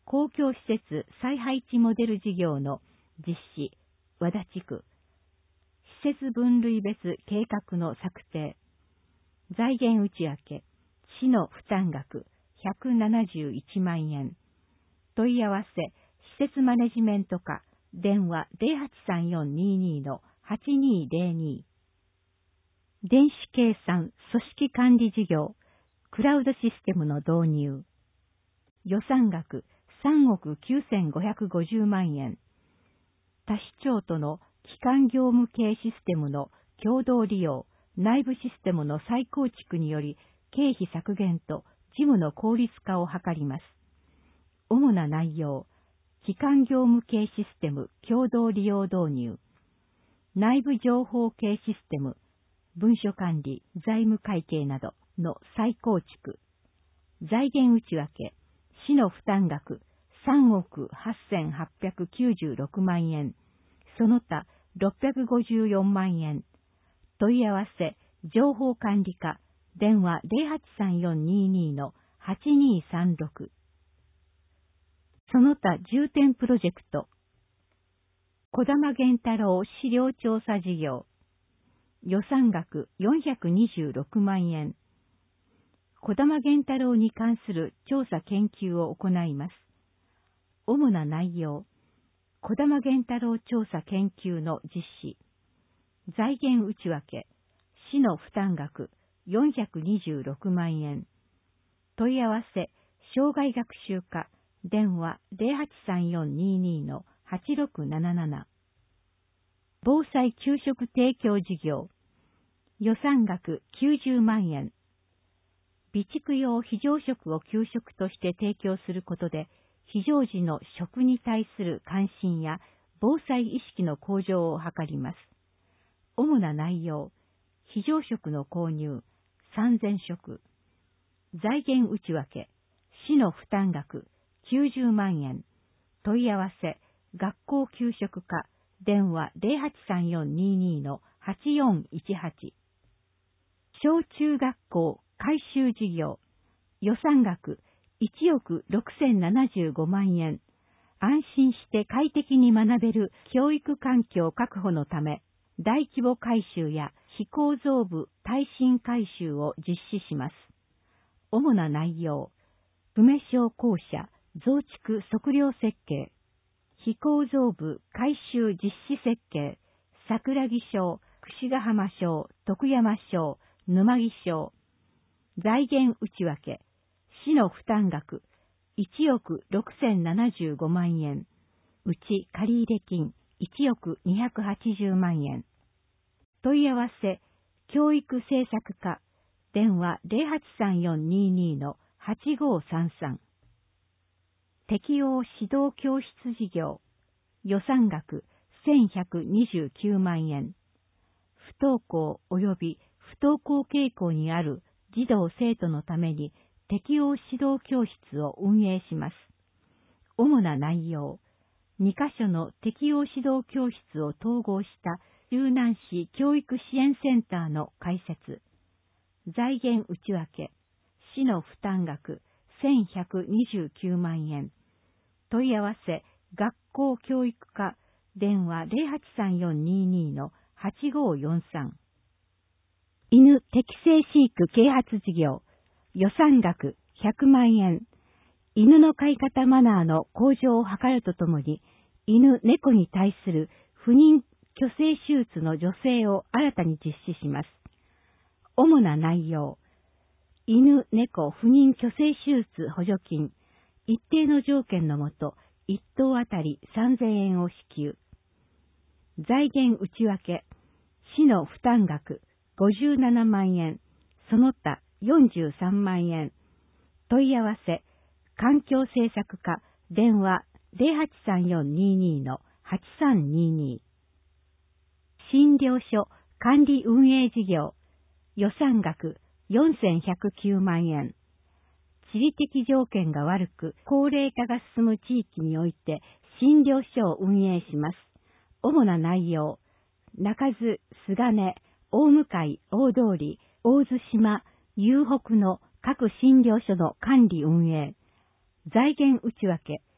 公共施設再配置モデル事業の実施、和田地区、施設分類別計画の策定、財源内訳、市の負担額ひゃくななじゅういちまんえん、問い合わせ、施設マネジメント課、電話 ゼロはちさんよんにーにー のはちにーゼロに。電子計算組織管理事業、クラウドシステムの導入。予算額さんおくきゅうせんごひゃくごじゅうまんえん。他市町との基幹業務系システムの共同利用、内部システムの再構築により経費削減と事務の効率化を図ります。主な内容、基幹業務系システム共同利用導入、内部情報系システム、文書管理、財務会計などの再構築、財源内訳、市の負担額さんおくはっせんはっぴゃくきゅうじゅうろくまんえん、その他ろっぴゃくごじゅうよんまんえん、問い合わせ、情報管理課、電話 ゼロはちさんよんにーにー のはちにーさんろく。その他重点プロジェクト、児玉源太郎資料調査事業、予算額よんひゃくにじゅうろくまんえん。児玉源太郎に関する調査研究を行います。主な内容、児玉源太郎調査研究の実施、財源内訳、市の負担額よんひゃくにじゅうろくまんえん。問い合わせ、障害学習課、電話 ゼロはちさんよんにーにー のはちろくなななな。防災給食提供事業、予算額きゅうじゅうまんえん。備蓄用非常食を給食として提供することで、非常時の食に対する関心や防災意識の向上を図ります。主な内容、非常食の購入、さんぜんしょく。財源内訳、市の負担額きゅうじゅうまんえん。問い合わせ、学校給食課、電話 ゼロはちさんよんにーにー のはちよんいちはち。小中学校改修事業、予算額いちおくろくせんななじゅうごまんえん。安心して快適に学べる教育環境確保のため、大規模改修や非構造部耐震改修を実施します。主な内容、梅小校舎増築測量設計、非構造部改修実施設計、桜木小、櫛ヶ浜小、徳山小、沼木小。財源内訳、市の負担額いちおくろくせんななじゅうごまんえん、うち借入金いちおくにひゃくはちじゅうまんえん。問い合わせ、教育政策課、電話 ゼロはちさんよんにーにー のはちごーさんさん。適応指導教室事業、予算額せんひゃくにじゅうきゅうまんえん。不登校及び不登校傾向にある児童生徒のために適応指導教室を運営します。主な内容、にかしょの適応指導教室を統合した周南市教育支援センターの開設。財源内訳、市の負担額せんひゃくにじゅうきゅうまんえん。問い合わせ、学校教育課、電話 ゼロはちさんよんにーにー のはちごーよんさん。犬適正飼育啓発事業、予算額ひゃくまんえん。犬の飼い方マナーの向上を図るとともに、犬、猫に対する不妊去勢手術の助成を新たに実施します。主な内容、犬、猫不妊去勢手術補助金、一定の条件のもと、一頭あたりさんぜんえんを支給。財源内訳、市の負担額ごじゅうななまんえん、その他よんじゅうさんまんえん。問い合わせ、環境政策課、電話 ゼロはちさんよんにーにー のはちさんにーにー。診療所管理運営事業、予算額よんせんひゃくきゅうまんえん。地理的条件が悪く、高齢化が進む地域において診療所を運営します。主な内容、中津、菅根、大向、大通り、大津島、遊北の各診療所の管理運営。財源内訳、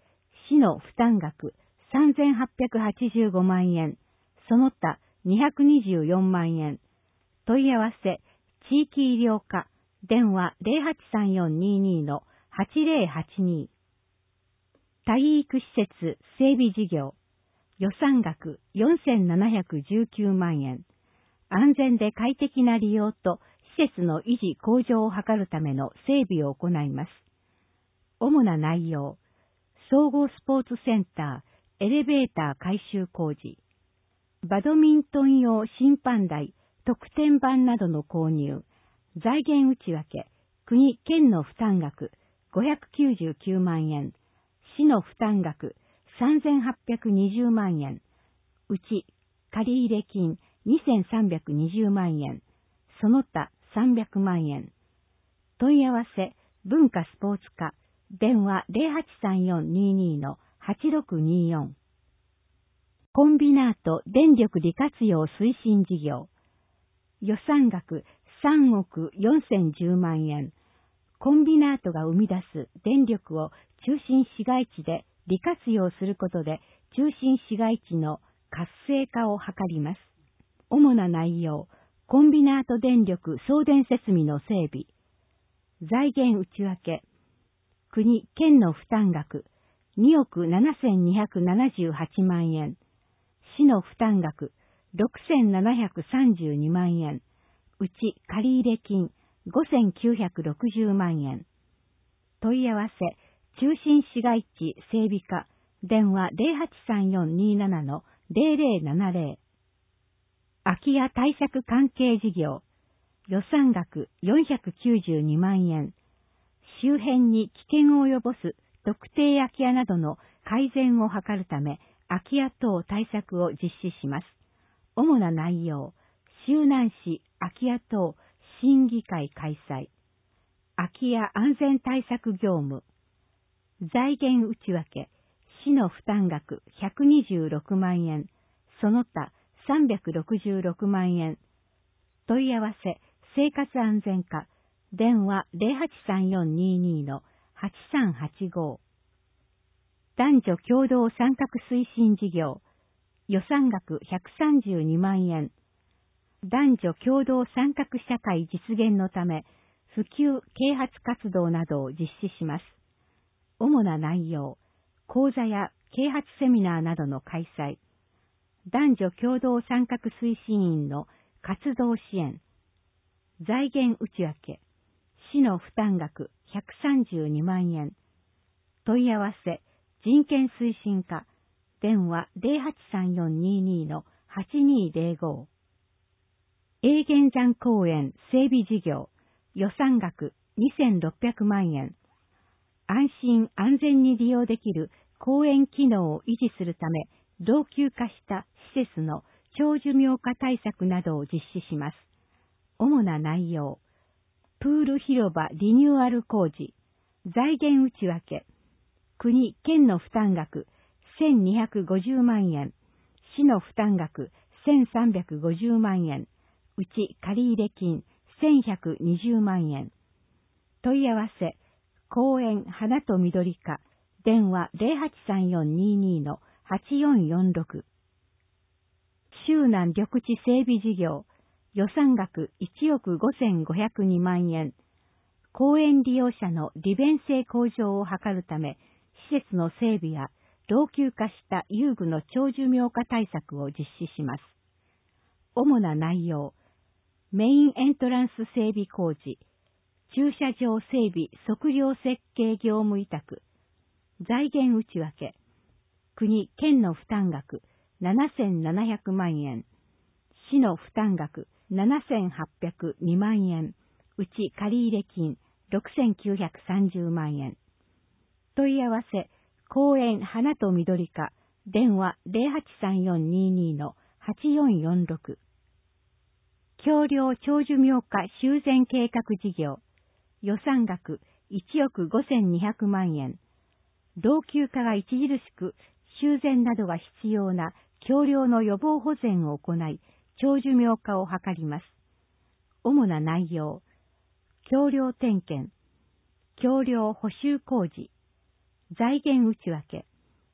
市の負担額さんぜんはっぴゃくはちじゅうごまんえん、その他にひゃくにじゅうよんまんえん。問い合わせ、地域医療課、電話 ゼロはちさんよんにーにー のはちゼロはちに。体育施設整備事業、予算額よんせんななひゃくじゅうきゅうまんえん。安全で快適な利用と施設の維持向上を図るための整備を行います。主な内容、総合スポーツセンター、エレベーター改修工事、バドミントン用審判台、得点板などの購入、財源内訳、国・県の負担額ごひゃくきゅうじゅうきゅうまんえん、市の負担額さんぜんはっぴゃくにじゅうまんえん、うち借入金にせんさんびゃくにじゅうまんえん、その他さんびゃくまんえん。問い合わせ、文化スポーツ課、電話 ゼロはちさんよんにーにー のはちろくにーよん。コンビナート電力利活用推進事業。予算額さんおくよんせんじゅうまんえん。コンビナートが生み出す電力を中心市街地で利活用することで中心市街地の活性化を図ります。主な内容、コンビナート電力送電設備の整備。財源内訳。国・県の負担額におくななせんにひゃくななじゅうはちまんえん。市の負担額ろくせんななひゃくさんじゅうにまんえん。うち借入金ごせんきゅうひゃくろくじゅうまんえん。問い合わせ、中心市街地整備課、電話 ゼロはちさんよんにーなな のゼロゼロななゼロ。空き家対策関係事業。予算額よんひゃくきゅうじゅうにまんえん。周辺に危険を及ぼす特定空き家などの改善を図るため、空き家等対策を実施します。主な内容、周南市空き家等審議会開催。空き家安全対策業務。財源内訳、市の負担額ひゃくにじゅうろくまんえん、その他さんびゃくろくじゅうろくまんえん。問い合わせ、生活安全課、電話 ゼロはちさんよんにーにー のはちさんはちご。男女共同参画推進事業、予算額ひゃくさんじゅうにまんえん。男女共同参画社会実現のため、普及啓発活動などを実施します。主な内容、講座や啓発セミナーなどの開催。男女共同参画推進員の活動支援。財源内訳。市の負担額ひゃくさんじゅうにまんえん。問い合わせ、人権推進課。電話 ゼロはちさんよんにーにー のはちにーゼロご。永源山公園整備事業。予算額にせんろっぴゃくまんえん。安心安全に利用できる公園機能を維持するため、老朽化した施設の長寿命化対策などを実施します。主な内容、プール広場リニューアル工事、財源内訳、国・県の負担額せんにひゃくごじゅうまんえん、市の負担額せんさんびゃくごじゅうまんえん、うち借入金せんひゃくにじゅうまんえん。問い合わせ、公園花と緑課、電話 ゼロはちさんよんにーにー のはちよんよんろく。周南緑地整備事業、予算額いちおくごせんごひゃくにまんえん。公園利用者の利便性向上を図るため、施設の整備や老朽化した遊具の長寿命化対策を実施します。主な内容、メインエントランス整備工事、駐車場整備測量設計業務委託、財源内訳、国・県の負担額ななせんななひゃくまんえん、市の負担額ななせんはっぴゃくにまんえん、うち借入金ろくせんきゅうひゃくさんじゅうまんえん。問い合わせ、公園花と緑課、電話 ゼロはちさんよんにーにー のはちよんよんろく。橋梁長寿命化修繕計画事業、予算額いちおくごせんにひゃくまんえん。老朽化が著しく修繕などが必要な橋梁の予防保全を行い、長寿命化を図ります。主な内容、橋梁点検、橋梁補修工事、財源内訳、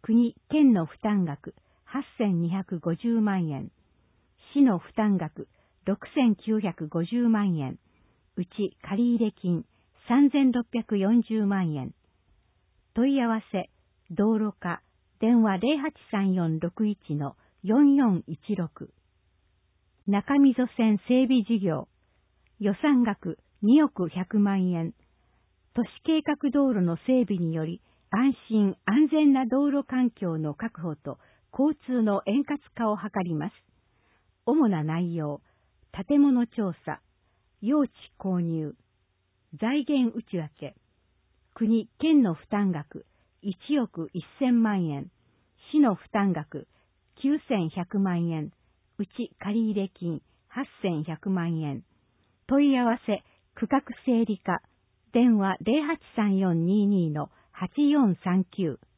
国、県の負担額はっせんにひゃくごじゅうまんえん、市の負担額ろくせんきゅうひゃくごじゅうまんえん、うち借入金さんぜんろっぴゃくよんじゅうまんえん。問い合わせ、道路課、電話 ゼロはちさんよんろくいちのよんよんいちろく。中溝線整備事業、予算額におくひゃくまんえん。都市計画道路の整備により、安心安全な道路環境の確保と交通の円滑化を図ります。主な内容、建物調査、用地購入、財源内訳、国・県の負担額いちおくせんまんえん、市の負担額きゅうせんひゃくまんえん、うち借入金はっせんひゃくまんえん。問い合わせ、区画整理課、電話 ゼロはちさんよんにーにーのはちよんさんきゅう。